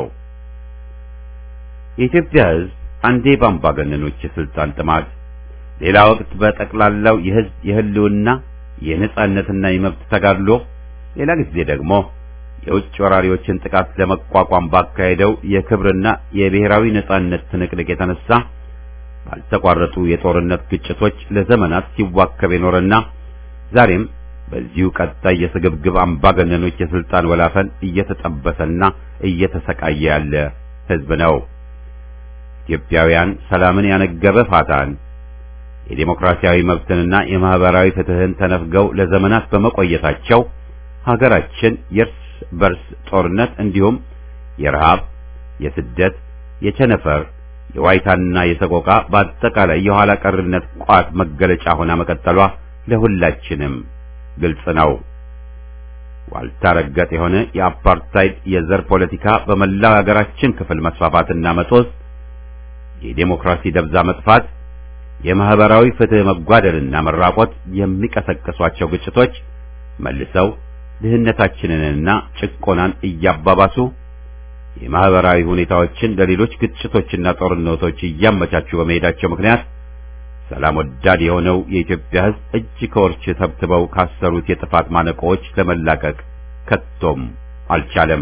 የኢትዮጵያ ሕዝብ አንዴ በአምባገነኖች የስልጣን ጥማት፣ ሌላ ወቅት በጠቅላላው የሕዝብ የህልውና የነጻነትና የመብት ተጋድሎ፣ ሌላ ጊዜ ደግሞ የውጭ ወራሪዎችን ጥቃት ለመቋቋም ባካሄደው የክብርና የብሔራዊ ነጻነት ትንቅንቅ የተነሳ ባልተቋረጡ የጦርነት ግጭቶች ለዘመናት ሲዋከብ የኖረና ዛሬም በዚሁ ቀጣይ የስግብግብ አምባገነኖች የስልጣን ወላፈን እየተጠበሰና እየተሰቃየ ያለ ሕዝብ ነው። ኢትዮጵያውያን ሰላምን ያነገበ ፋታን፣ የዴሞክራሲያዊ መብትንና የማህበራዊ ፍትህን ተነፍገው ለዘመናት በመቆየታቸው ሀገራችን የእርስ በርስ ጦርነት እንዲሁም የረሃብ፣ የስደት፣ የቸነፈር፣ የዋይታና የሰቆቃ በአጠቃላይ የኋላ ቀርነት ቋት መገለጫ ሆና መቀጠሏ ለሁላችንም ግልጽ ነው። ዋልታ ረገጥ የሆነ የአፓርታይድ የዘር ፖለቲካ በመላው ሀገራችን ክፍል መስፋፋትና መጦዝ፣ የዴሞክራሲ ደብዛ መጥፋት፣ የማህበራዊ ፍትህ መጓደልና መራቆት የሚቀሰቅሷቸው ግጭቶች መልሰው ድህነታችንንና ጭቆናን እያባባሱ የማህበራዊ ሁኔታዎችን ለሌሎች ግጭቶችና ጦርነቶች እያመቻቹ በመሄዳቸው ምክንያት ሰላም ወዳድ የሆነው የኢትዮጵያ ሕዝብ እጅ ከወርች ተብትበው ካሰሩት የጥፋት ማነቆዎች ለመላቀቅ ከቶም አልቻለም።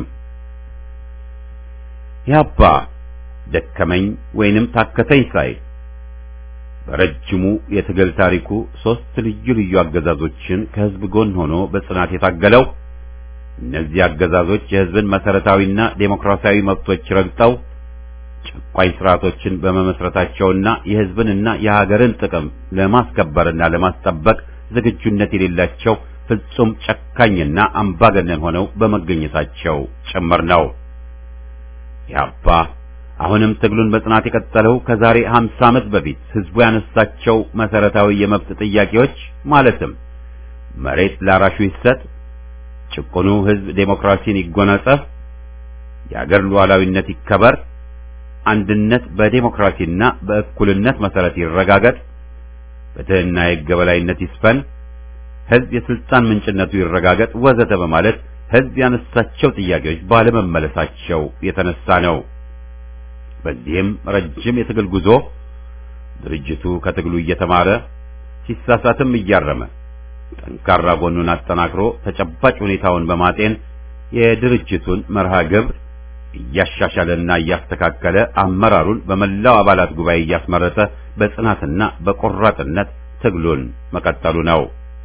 ያባ ደከመኝ ወይንም ታከተኝ ሳይል በረጅሙ የትግል ታሪኩ ሶስት ልዩ ልዩ አገዛዞችን ከህዝብ ጎን ሆኖ በጽናት የታገለው እነዚህ አገዛዞች የህዝብን መሰረታዊና ዴሞክራሲያዊ መብቶች ረግጠው ጨቋኝ ስርዓቶችን በመመስረታቸውና የህዝብንና የሀገርን ጥቅም ለማስከበርና ለማስጠበቅ ዝግጁነት የሌላቸው ፍጹም ጨካኝና አምባገነን ሆነው በመገኘታቸው ጭምር ነው። ያባ አሁንም ትግሉን በጽናት የቀጠለው ከዛሬ ሀምሳ ዓመት በፊት ህዝቡ ያነሳቸው መሰረታዊ የመብት ጥያቄዎች ማለትም መሬት ላራሹ ይሰጥ፣ ጭቁኑ ህዝብ ዴሞክራሲን ይጎናጸፍ፣ የአገር ሉዓላዊነት ይከበር፣ አንድነት በዴሞክራሲና በእኩልነት መሰረት ይረጋገጥ፣ ፍትህና የሕግ የበላይነት ይስፈን፣ ህዝብ የስልጣን ምንጭነቱ ይረጋገጥ ወዘተ በማለት ህዝብ ያነሳቸው ጥያቄዎች ባለመመለሳቸው የተነሳ ነው። በዚህም ረጅም የትግል ጉዞ ድርጅቱ ከትግሉ እየተማረ ሲሳሳትም እያረመ ጠንካራ ጎኑን አጠናክሮ ተጨባጭ ሁኔታውን በማጤን የድርጅቱን መርሃ ግብር እያሻሻለና እያስተካከለ አመራሩን በመላው አባላት ጉባኤ እያስመረጠ በጽናትና በቆራጥነት ትግሉን መቀጠሉ ነው።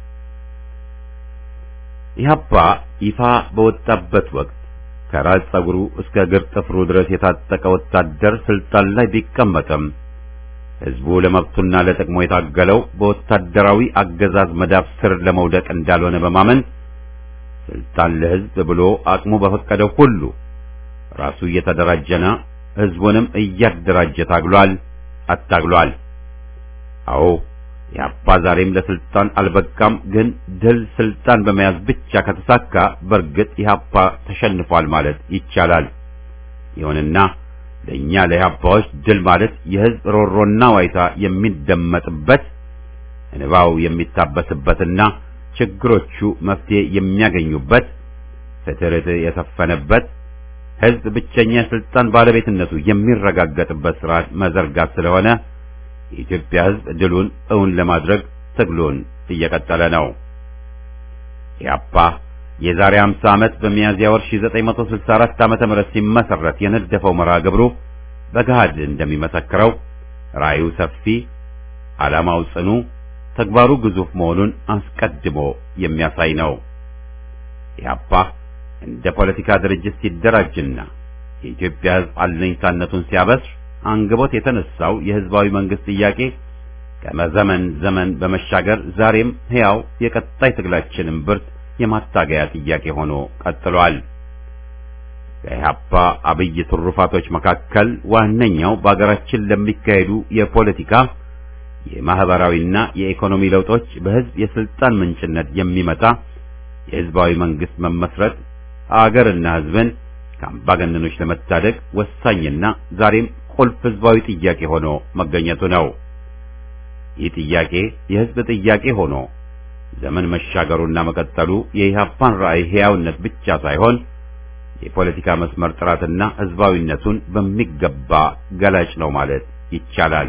ኢህአፓ ይፋ በወጣበት ወቅት ከራስ ጸጉሩ እስከ እግር ጥፍሩ ድረስ የታጠቀ ወታደር ስልጣን ላይ ቢቀመጥም ህዝቡ ለመብቱና ለጥቅሙ የታገለው በወታደራዊ አገዛዝ መዳፍ ስር ለመውደቅ እንዳልሆነ በማመን ስልጣን ለህዝብ ብሎ አቅሙ በፈቀደው ሁሉ ራሱ እየተደራጀና ህዝቡንም እያደራጀ ታግሏል፣ አታግሏል። አዎ ኢህአፓ ዛሬም ለስልጣን አልበቃም። ግን ድል ስልጣን በመያዝ ብቻ ከተሳካ በእርግጥ ኢህአፓ ተሸንፏል ማለት ይቻላል። ይሁንና ለእኛ ለኢህአፓዎች ድል ማለት የህዝብ ሮሮና ዋይታ የሚደመጥበት፣ እንባው የሚታበስበትና ችግሮቹ መፍትሄ የሚያገኙበት፣ ፍትህ የሰፈነበት፣ ህዝብ ብቸኛ ስልጣን ባለቤትነቱ የሚረጋገጥበት ስርዓት መዘርጋት ስለሆነ የኢትዮጵያ ህዝብ ድሉን እውን ለማድረግ ትግሉን እየቀጠለ ነው። ኢህአፓ የዛሬ ሃምሳ ዓመት በሚያዝያ ወር ሺህ ዘጠኝ መቶ ስልሳ አራት ዓመተ ምህረት ሲመሰረት የነደፈው መርሃ ግብሩ በገሃድ እንደሚመሰክረው ራእዩ ሰፊ፣ ዓላማው ጽኑ፣ ተግባሩ ግዙፍ መሆኑን አስቀድሞ የሚያሳይ ነው። ኢህአፓ እንደ ፖለቲካ ድርጅት ሲደራጅና የኢትዮጵያ ህዝብ አለኝታነቱን ሲያበስር አንግቦት የተነሳው የህዝባዊ መንግስት ጥያቄ ከመዘመን ዘመን በመሻገር ዛሬም ሕያው የቀጣይ ትግላችንን ብርት የማታገያ ጥያቄ ሆኖ ቀጥሏል። ከኢህአፓ አብይ ትሩፋቶች መካከል ዋነኛው በአገራችን ለሚካሄዱ የፖለቲካ የማህበራዊና የኢኮኖሚ ለውጦች በህዝብ የስልጣን ምንጭነት የሚመጣ የህዝባዊ መንግስት መመስረት አገርና ህዝብን ከአምባገነኖች ለመታደግ ወሳኝና ዛሬም ቁልፍ ህዝባዊ ጥያቄ ሆኖ መገኘቱ ነው። ይህ ጥያቄ የህዝብ ጥያቄ ሆኖ ዘመን መሻገሩና መቀጠሉ የኢህአፓን ራዕይ ሕያውነት ብቻ ሳይሆን የፖለቲካ መስመር ጥራትና ህዝባዊነቱን በሚገባ ገላጭ ነው ማለት ይቻላል።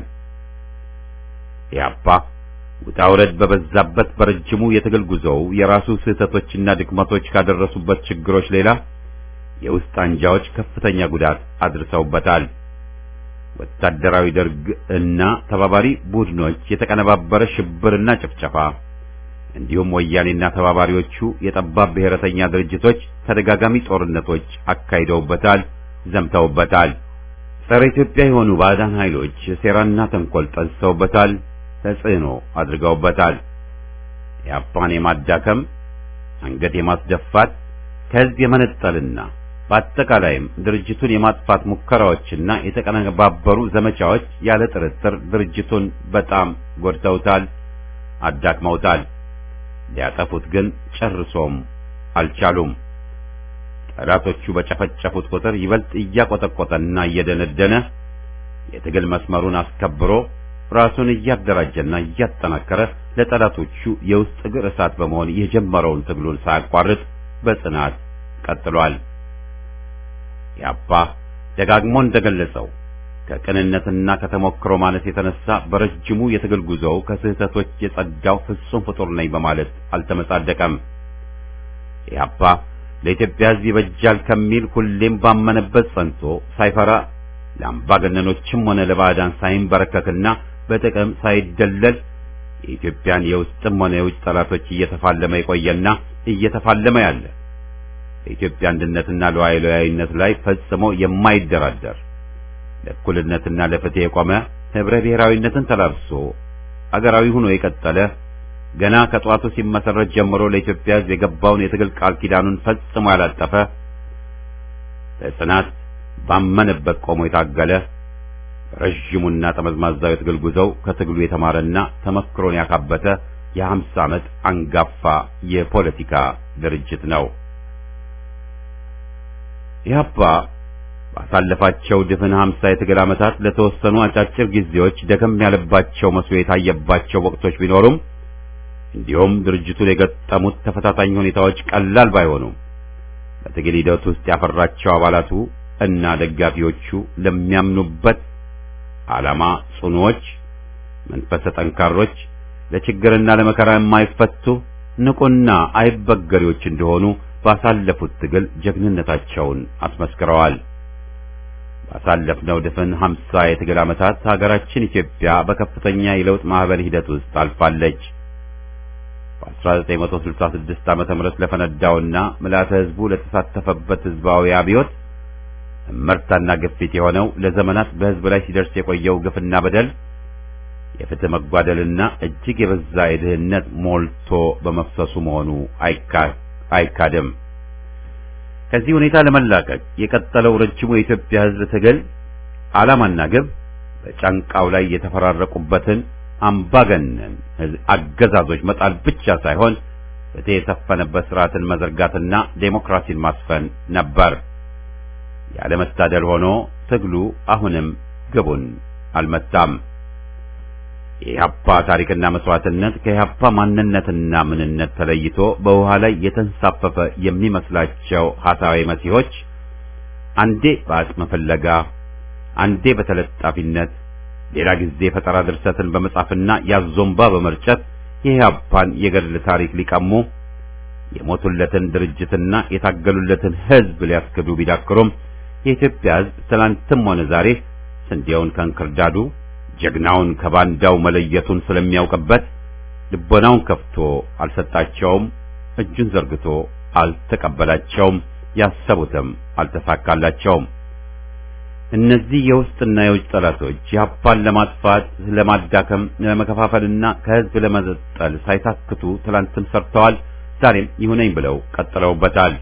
ኢህአፓ ውጣ ውረድ በበዛበት በረጅሙ የትግል ጉዞው የራሱ ስህተቶችና ድክመቶች ካደረሱበት ችግሮች ሌላ የውስጥ አንጃዎች ከፍተኛ ጉዳት አድርሰውበታል። ወታደራዊ ደርግ እና ተባባሪ ቡድኖች የተቀነባበረ ሽብርና ጭፍጨፋ እንዲሁም ወያኔና ተባባሪዎቹ የጠባብ ብሔረተኛ ድርጅቶች ተደጋጋሚ ጦርነቶች አካሂደውበታል፣ ዘምተውበታል። ጸረ ኢትዮጵያ የሆኑ ባዕዳን ኃይሎች ሴራና ተንኮል ጠንስሰውበታል፣ ተጽዕኖ አድርገውበታል። ኢህአፓን የማዳከም አንገት የማስደፋት ከህዝብ የመነጠልና በአጠቃላይም ድርጅቱን የማጥፋት ሙከራዎችና የተቀነባበሩ ዘመቻዎች ያለ ጥርጥር ድርጅቱን በጣም ጎድተውታል፣ አዳክመውታል። ሊያጠፉት ግን ጨርሶም አልቻሉም። ጠላቶቹ በጨፈጨፉት ቁጥር ይበልጥ እያቆጠቆጠና እየደነደነ የትግል መስመሩን አስከብሮ ራሱን እያደራጀና እያጠናከረ ለጠላቶቹ የውስጥ እግር እሳት በመሆን የጀመረውን ትግሉን ሳያቋርጥ በጽናት ቀጥሏል። ያባ ደጋግሞ እንደገለጸው ከቅንነትና ከተሞክሮ ማነስ የተነሳ በረጅሙ የትግል ጉዞው ከስህተቶች የጸዳው ፍጹም ፍጡር ነኝ በማለት አልተመጻደቀም። ያባ ለኢትዮጵያ ሕዝብ ይበጃል ከሚል ሁሌም ባመነበት ጸንቶ ሳይፈራ ለአምባገነኖችም ሆነ ለባዕዳን ሳይንበረከክና በጥቅም ሳይደለል የኢትዮጵያን የውስጥም ሆነ የውጭ ጠላቶች እየተፋለመ የቆየና እየተፋለመ ያለ በኢትዮጵያ አንድነትና ሉዓላዊነት ላይ ፈጽሞ የማይደራደር ለእኩልነትና ለፍትህ የቆመ ህብረ ብሔራዊነትን ተላብሶ አገራዊ ሆኖ የቀጠለ ገና ከጧቱ ሲመሰረት ጀምሮ ለኢትዮጵያ ሕዝብ የገባውን የትግል ቃል ኪዳኑን ፈጽሞ ያላጠፈ በጽናት ባመነበት ቆሞ የታገለ ረጅሙና ጠመዝማዛው የትግል ጉዞው ከትግሉ የተማረና ተመክሮን ያካበተ የሀምሳ ዓመት አንጋፋ የፖለቲካ ድርጅት ነው። ኢህአፓ ባሳለፋቸው ድፍን ሀምሳ የትግል ዓመታት ለተወሰኑ አጫጭር ጊዜዎች ደከም ያለባቸው መስሎ የታየባቸው ወቅቶች ቢኖሩም እንዲሁም ድርጅቱን የገጠሙት ተፈታታኝ ሁኔታዎች ቀላል ባይሆኑም በትግል ሂደት ውስጥ ያፈራቸው አባላቱ እና ደጋፊዎቹ ለሚያምኑበት ዓላማ ጽኑዎች፣ መንፈሰ ጠንካሮች፣ ለችግርና ለመከራ የማይፈቱ ንቁና አይበገሪዎች እንደሆኑ ባሳለፉት ትግል ጀግንነታቸውን አስመስክረዋል። ባሳለፍነው ድፍን ሀምሳ የትግል ዓመታት ሀገራችን ኢትዮጵያ በከፍተኛ የለውጥ ማህበር ሂደት ውስጥ አልፋለች። በአስራ ዘጠኝ መቶ ስልሳ ስድስት ዓመተ ምህረት ለፈነዳውና ምልዓተ ሕዝቡ ለተሳተፈበት ሕዝባዊ አብዮት እመርታና ግፊት የሆነው ለዘመናት በሕዝብ ላይ ሲደርስ የቆየው ግፍና በደል የፍትህ መጓደልና እጅግ የበዛ የድህነት ሞልቶ በመፍሰሱ መሆኑ አይካድም። ከዚህ ሁኔታ ለመላቀቅ የቀጠለው ረጅሙ የኢትዮጵያ ሕዝብ ትግል ዓላማና ግብ በጫንቃው ላይ የተፈራረቁበትን አምባገነን አገዛዞች መጣል ብቻ ሳይሆን ፍትህ የሰፈነበት ስርዓትን መዘርጋትና ዴሞክራሲን ማስፈን ነበር። ያለመታደል ሆኖ ትግሉ አሁንም ግቡን አልመታም። የኢህአፓ ታሪክና መስዋዕትነት ከኢህአፓ ማንነትና ምንነት ተለይቶ በውሃ ላይ የተንሳፈፈ የሚመስላቸው ሐሳዊ መሲሆች አንዴ በአጽመ ፍለጋ፣ አንዴ በተለጣፊነት፣ ሌላ ጊዜ ፈጠራ ድርሰትን በመጻፍና ያዞምባ በመርጨት የኢህአፓን የገድል ታሪክ ሊቀሙ የሞቱለትን ድርጅትና የታገሉለትን ሕዝብ ሊያስክዱ ቢዳክሩም የኢትዮጵያ ሕዝብ ትናንትም ሆነ ዛሬ ስንዴውን ከእንክርዳዱ ጀግናውን ከባንዳው መለየቱን ስለሚያውቅበት ልቦናውን ከፍቶ አልሰጣቸውም፣ እጁን ዘርግቶ አልተቀበላቸውም፣ ያሰቡትም አልተሳካላቸውም። እነዚህ የውስጥና የውጭ ጠላቶች ኢህአፓን ለማጥፋት፣ ለማዳከም፣ ለመከፋፈልና ከሕዝብ ለመዘጠል ሳይታክቱ ትላንትም ሰርተዋል። ዛሬም ይሁነኝ ብለው ቀጥለውበታል።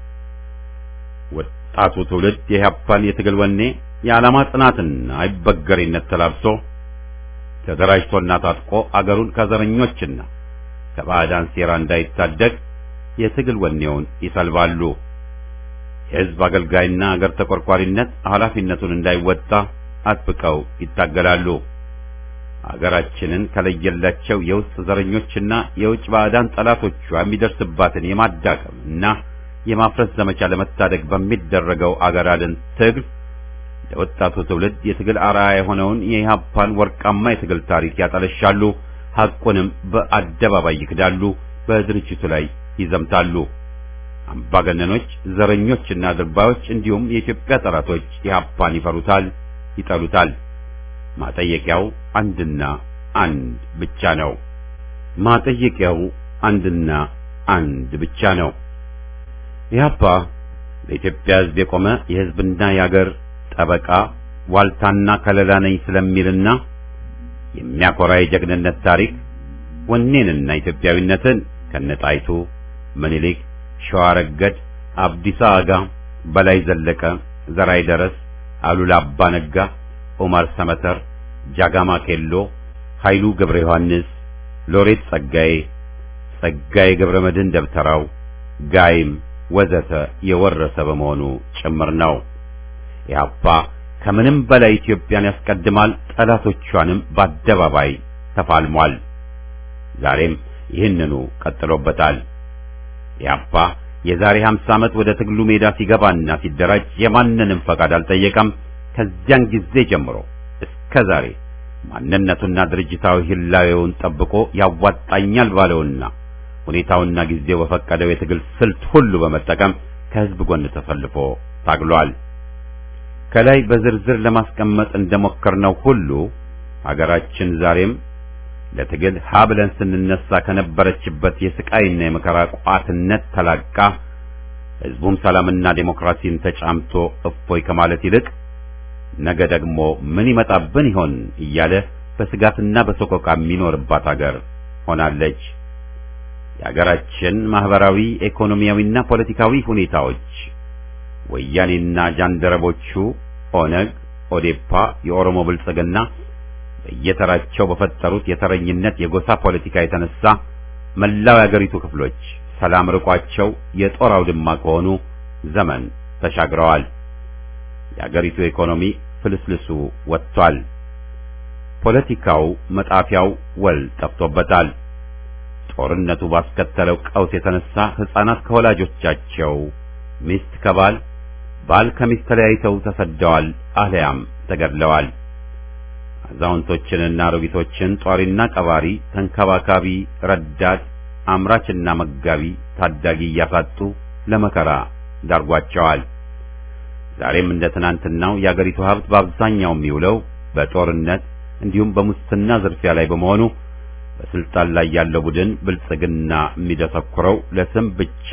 ወጣቱ ትውልድ የኢህአፓን የትግል ወኔ የዓላማ ጽናትና አይበገሪነት ተላብሶ ተደራጅቶና ታጥቆ አገሩን ከዘረኞችና ከባዕዳን ሴራ እንዳይታደግ የትግል ወኔውን ይሰልባሉ። የሕዝብ አገልጋይና አገር ተቆርቋሪነት ኃላፊነቱን እንዳይወጣ አጥብቀው ይታገላሉ። አገራችንን ከለየላቸው የውስጥ ዘረኞችና የውጭ ባዕዳን ጠላቶቿ የሚደርስባትን የማዳከም እና የማፍረስ ዘመቻ ለመታደግ በሚደረገው አገር አድን ትግል ለወጣቱ ትውልድ የትግል አርአያ የሆነውን የኢህአፓን ወርቃማ የትግል ታሪክ ያጠለሻሉ። ሐቁንም በአደባባይ ይክዳሉ። በድርጅቱ ላይ ይዘምታሉ። አምባገነኖች፣ ዘረኞችና ድርባዮች እንዲሁም የኢትዮጵያ ጠላቶች ኢህአፓን ይፈሩታል፣ ይጠሉታል። ማጠየቂያው አንድና አንድ ብቻ ነው። ማጠየቂያው አንድና አንድ ብቻ ነው። ኢህአፓ ለኢትዮጵያ ሕዝብ የቆመ የሕዝብና የአገር ጠበቃ ዋልታና ከለላ ነኝ ስለሚልና የሚያኮራ የጀግንነት ታሪክ ወኔንና ኢትዮጵያዊነትን ከነጣይቱ ምኒልክ፣ ሸዋረገድ፣ አብዲሳ አጋ፣ በላይ ዘለቀ፣ ዘራይ ደረስ፣ አሉላ አባ ነጋ፣ ኦማር ሰመተር፣ ጃጋማ ኬሎ፣ ኃይሉ ገብረ ዮሐንስ፣ ሎሬት ጸጋዬ፣ ጸጋዬ ገብረ መድህን ደብተራው፣ ጋይም ወዘተ የወረሰ በመሆኑ ጭምር ነው። ኢህአፓ ከምንም በላይ ኢትዮጵያን ያስቀድማል፣ ጠላቶቿንም በአደባባይ ተፋልሟል። ዛሬም ይህንኑ ቀጥሎበታል። ኢህአፓ የዛሬ ሃምሳ ዓመት ወደ ትግሉ ሜዳ ሲገባና ሲደራጅ የማንንም ፈቃድ አልጠየቀም። ከዚያን ጊዜ ጀምሮ እስከ ዛሬ ማንነቱና ድርጅታዊ ህላዌውን ጠብቆ ያዋጣኛል ባለውና ሁኔታውና ጊዜው በፈቀደው የትግል ስልት ሁሉ በመጠቀም ከህዝብ ጎን ተሰልፎ ታግሏል። ከላይ በዝርዝር ለማስቀመጥ እንደሞከርነው ሁሉ ሀገራችን ዛሬም ለትግል ሀብለን ስንነሳ ከነበረችበት የስቃይና የመከራ ቋትነት ተላቃ ህዝቡም ሰላምና ዴሞክራሲን ተጫምቶ እፎይ ከማለት ይልቅ ነገ ደግሞ ምን ይመጣብን ይሆን እያለ በስጋትና በሰቆቃ የሚኖርባት ሀገር ሆናለች። የሀገራችን ማህበራዊ፣ ኢኮኖሚያዊና ፖለቲካዊ ሁኔታዎች ወያኔና ጃንደረቦቹ ኦነግ፣ ኦዴፓ፣ የኦሮሞ ብልጽግና በየተራቸው በፈጠሩት የተረኝነት የጎሳ ፖለቲካ የተነሳ መላው የሀገሪቱ ክፍሎች ሰላም ርቋቸው የጦር አውድማ ከሆኑ ዘመን ተሻግረዋል። የሀገሪቱ ኢኮኖሚ ፍልስልሱ ወጥቷል። ፖለቲካው መጣፊያው ወል ጠፍቶበታል። ጦርነቱ ባስከተለው ቀውስ የተነሳ ህፃናት ከወላጆቻቸው፣ ሚስት ከባል፣ ባል ከሚስት ተለያይተው ተሰደዋል፣ አልያም ተገድለዋል። አዛውንቶችንና አሮጊቶችን ጧሪና ቀባሪ፣ ተንከባካቢ፣ ረዳት፣ አምራችና መጋቢ፣ ታዳጊ እያሳጡ ለመከራ ዳርጓቸዋል። ዛሬም እንደ ትናንትናው የአገሪቱ ሀብት በአብዛኛው የሚውለው በጦርነት እንዲሁም በሙስና ዝርፊያ ላይ በመሆኑ በስልጣን ላይ ያለው ቡድን ብልጽግና የሚደሰኩረው ለስም ብቻ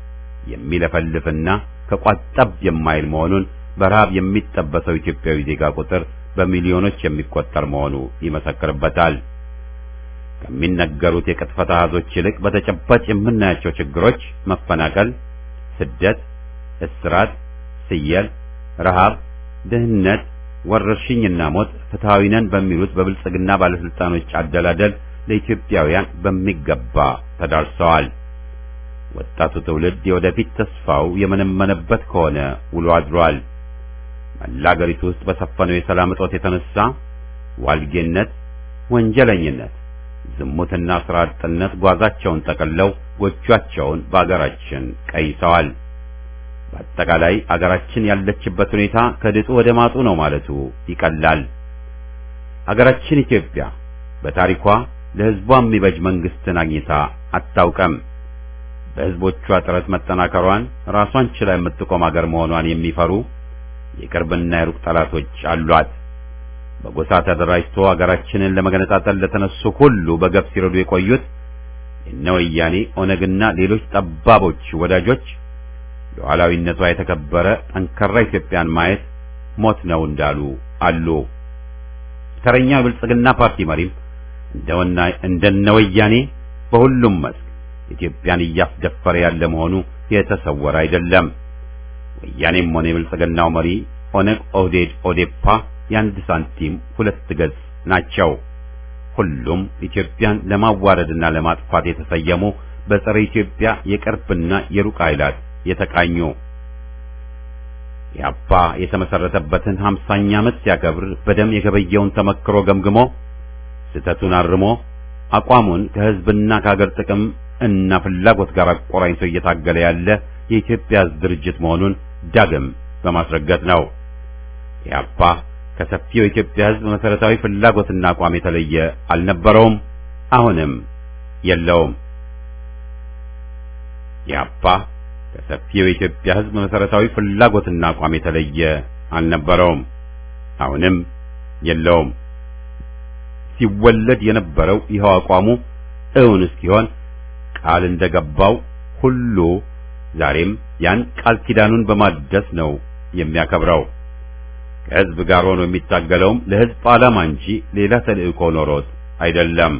የሚለፈልፍና ከቋጠብ የማይል መሆኑን በረሃብ የሚጠበሰው ኢትዮጵያዊ ዜጋ ቁጥር በሚሊዮኖች የሚቆጠር መሆኑ ይመሰክርበታል። ከሚነገሩት የቅጥፈት አሃዞች ይልቅ በተጨባጭ የምናያቸው ችግሮች መፈናቀል፣ ስደት፣ እስራት፣ ስየል፣ ረሃብ፣ ድህነት፣ ወረርሽኝና ሞት ፍትሃዊ ነን በሚሉት በብልጽግና ባለስልጣኖች አደላደል ለኢትዮጵያውያን በሚገባ ተዳርሰዋል። ወጣቱ ትውልድ የወደፊት ተስፋው የመነመነበት ከሆነ ውሎ አድሯል። መላ አገሪቱ ውስጥ በሰፈነው የሰላም እጦት የተነሳ ዋልጌነት፣ ወንጀለኝነት፣ ዝሙትና ስራ አጥነት ጓዛቸውን ጠቅልለው ጎጆቻቸውን በአገራችን ቀይሰዋል። በአጠቃላይ አገራችን ያለችበት ሁኔታ ከድጡ ወደ ማጡ ነው ማለቱ ይቀላል። አገራችን ኢትዮጵያ በታሪኳ ለሕዝቧ የሚበጅ መንግስትን አግኝታ አታውቅም። በሕዝቦቿ ጥረት መጠናከሯን ራሷን ችላ የምትቆም አገር መሆኗን የሚፈሩ የቅርብና የሩቅ ጠላቶች አሏት። በጎሳ ተደራጅቶ አገራችንን ለመገነጣጠል ለተነሱ ሁሉ በገፍ ሲረዱ የቆዩት እነ ወያኔ፣ ኦነግና ሌሎች ጠባቦች ወዳጆች ሉዓላዊነቷ የተከበረ ጠንካራ ኢትዮጵያን ማየት ሞት ነው እንዳሉ አሉ። ተረኛው ብልጽግና ፓርቲ መሪም እንደወና እንደነ ወያኔ በሁሉም መስክ ኢትዮጵያን እያስደፈረ ያለ መሆኑ የተሰወረ አይደለም። ወያኔም ሆነ የብልጽግናው መሪ ኦነግ፣ ኦህዴድ፣ ኦዴፓ የአንድ ሳንቲም ሁለት ገጽ ናቸው። ሁሉም ኢትዮጵያን ለማዋረድና ለማጥፋት የተሰየሙ በጸረ ኢትዮጵያ የቅርብና የሩቅ ኃይላት የተቃኙ። ኢህአፓ የተመሰረተበትን ሃምሳኛ ዓመት ሲያከብር በደም የገበየውን ተመክሮ ገምግሞ ስህተቱን አርሞ አቋሙን ከህዝብና ከሀገር ጥቅም እና ፍላጎት ጋር አቆራኝቶ እየታገለ ያለ የኢትዮጵያ ድርጅት መሆኑን ዳግም በማስረገጥ ነው። ኢህአፓ ከሰፊው የኢትዮጵያ ህዝብ መሰረታዊ ፍላጎትና አቋም የተለየ አልነበረውም፣ አሁንም የለውም። ኢህአፓ ከሰፊው የኢትዮጵያ ህዝብ መሰረታዊ ፍላጎትና አቋም የተለየ አልነበረውም፣ አሁንም የለውም። ሲወለድ የነበረው ይኸው አቋሙ እውን እስኪሆን ቃል እንደገባው ሁሉ ዛሬም ያን ቃል ኪዳኑን በማደስ ነው የሚያከብረው። ከህዝብ ጋር ሆኖ የሚታገለውም ለህዝብ ዓላማ እንጂ ሌላ ተልእኮ ኖሮት አይደለም።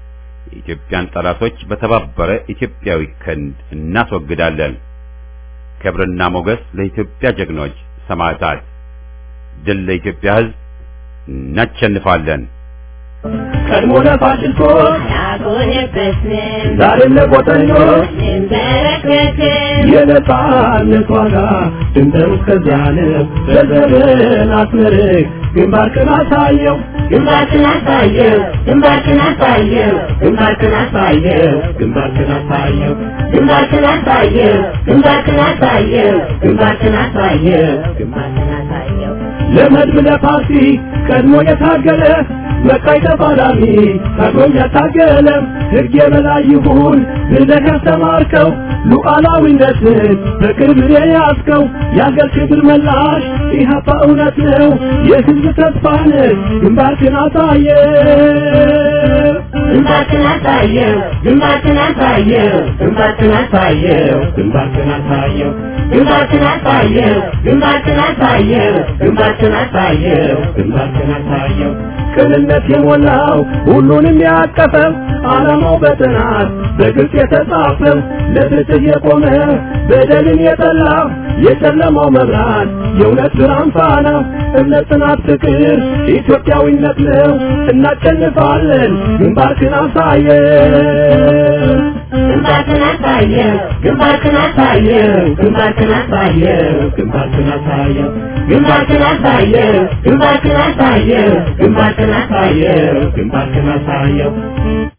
የኢትዮጵያን ጠላቶች በተባበረ ኢትዮጵያዊ ክንድ እናስወግዳለን። ክብርና ሞገስ ለኢትዮጵያ ጀግኖች ሰማዕታት። ድል ለኢትዮጵያ ሕዝብ። እናሸንፋለን። ቀድሞ ለፋሽስቶች ያጎነበስን ዛሬም ለቆጠኞች እንበረከክን የነጻነት ዋጋ ድንበሩ እስከዚያ ነው። በዘመን አስመርቅ ግንባርክን አሳየው ግንባርክን አሳየው ግንባርክን አሳየው ግንባርክን አሳየው ግንባርክን አሳየው ግንባርክን አሳየው ግንባርክን አሳየው ግንባርክን አሳየው ግንባርክን አሳየው ለመድብ ለፓርቲ ቀድሞ የታገለ መቃይ ተፋላሚ ታግሎም ያታገለ ሕግ የበላይ ይሁን ብለህ ያስተማርከው ሉዓላዊነትን በክብር የያዝከው የአገር ክብር መላሽ ኢህአፓ እውነት ነው የሕዝብ ተስፋ ነህ። ግንባርክን አሳየው ግንባርክን አሳየው ግንባርክን አሳየው ግንባርክን አሳየው ግንባርክን አሳየው ግንባርክን አሳየው ግንባርክን አሳየው ግንባርክን አሳየው ግንባርክን አሳየው ቅንነት የሞላው ሁሉንም ያቀፈው ዓላማው በጥናት በግልጽ የተጻፈው ለፍትህ የቆመ በደልን የጠላ የጨለማው መብራት የእውነት ብርሃን ፋና እምነት፣ ጽናት፣ ፍቅር ኢትዮጵያዊነት ነው። እናሸንፋለን። ግንባርክን አሳየው ግንባርክን አሳየው ግንባርክን አሳየው ግንባርክን አሳየው ግንባርክን አሳየው ግንባርክን አሳየው ግንባርክን አሳየው ግንባርክን አሳየው ግንባርክን አሳየው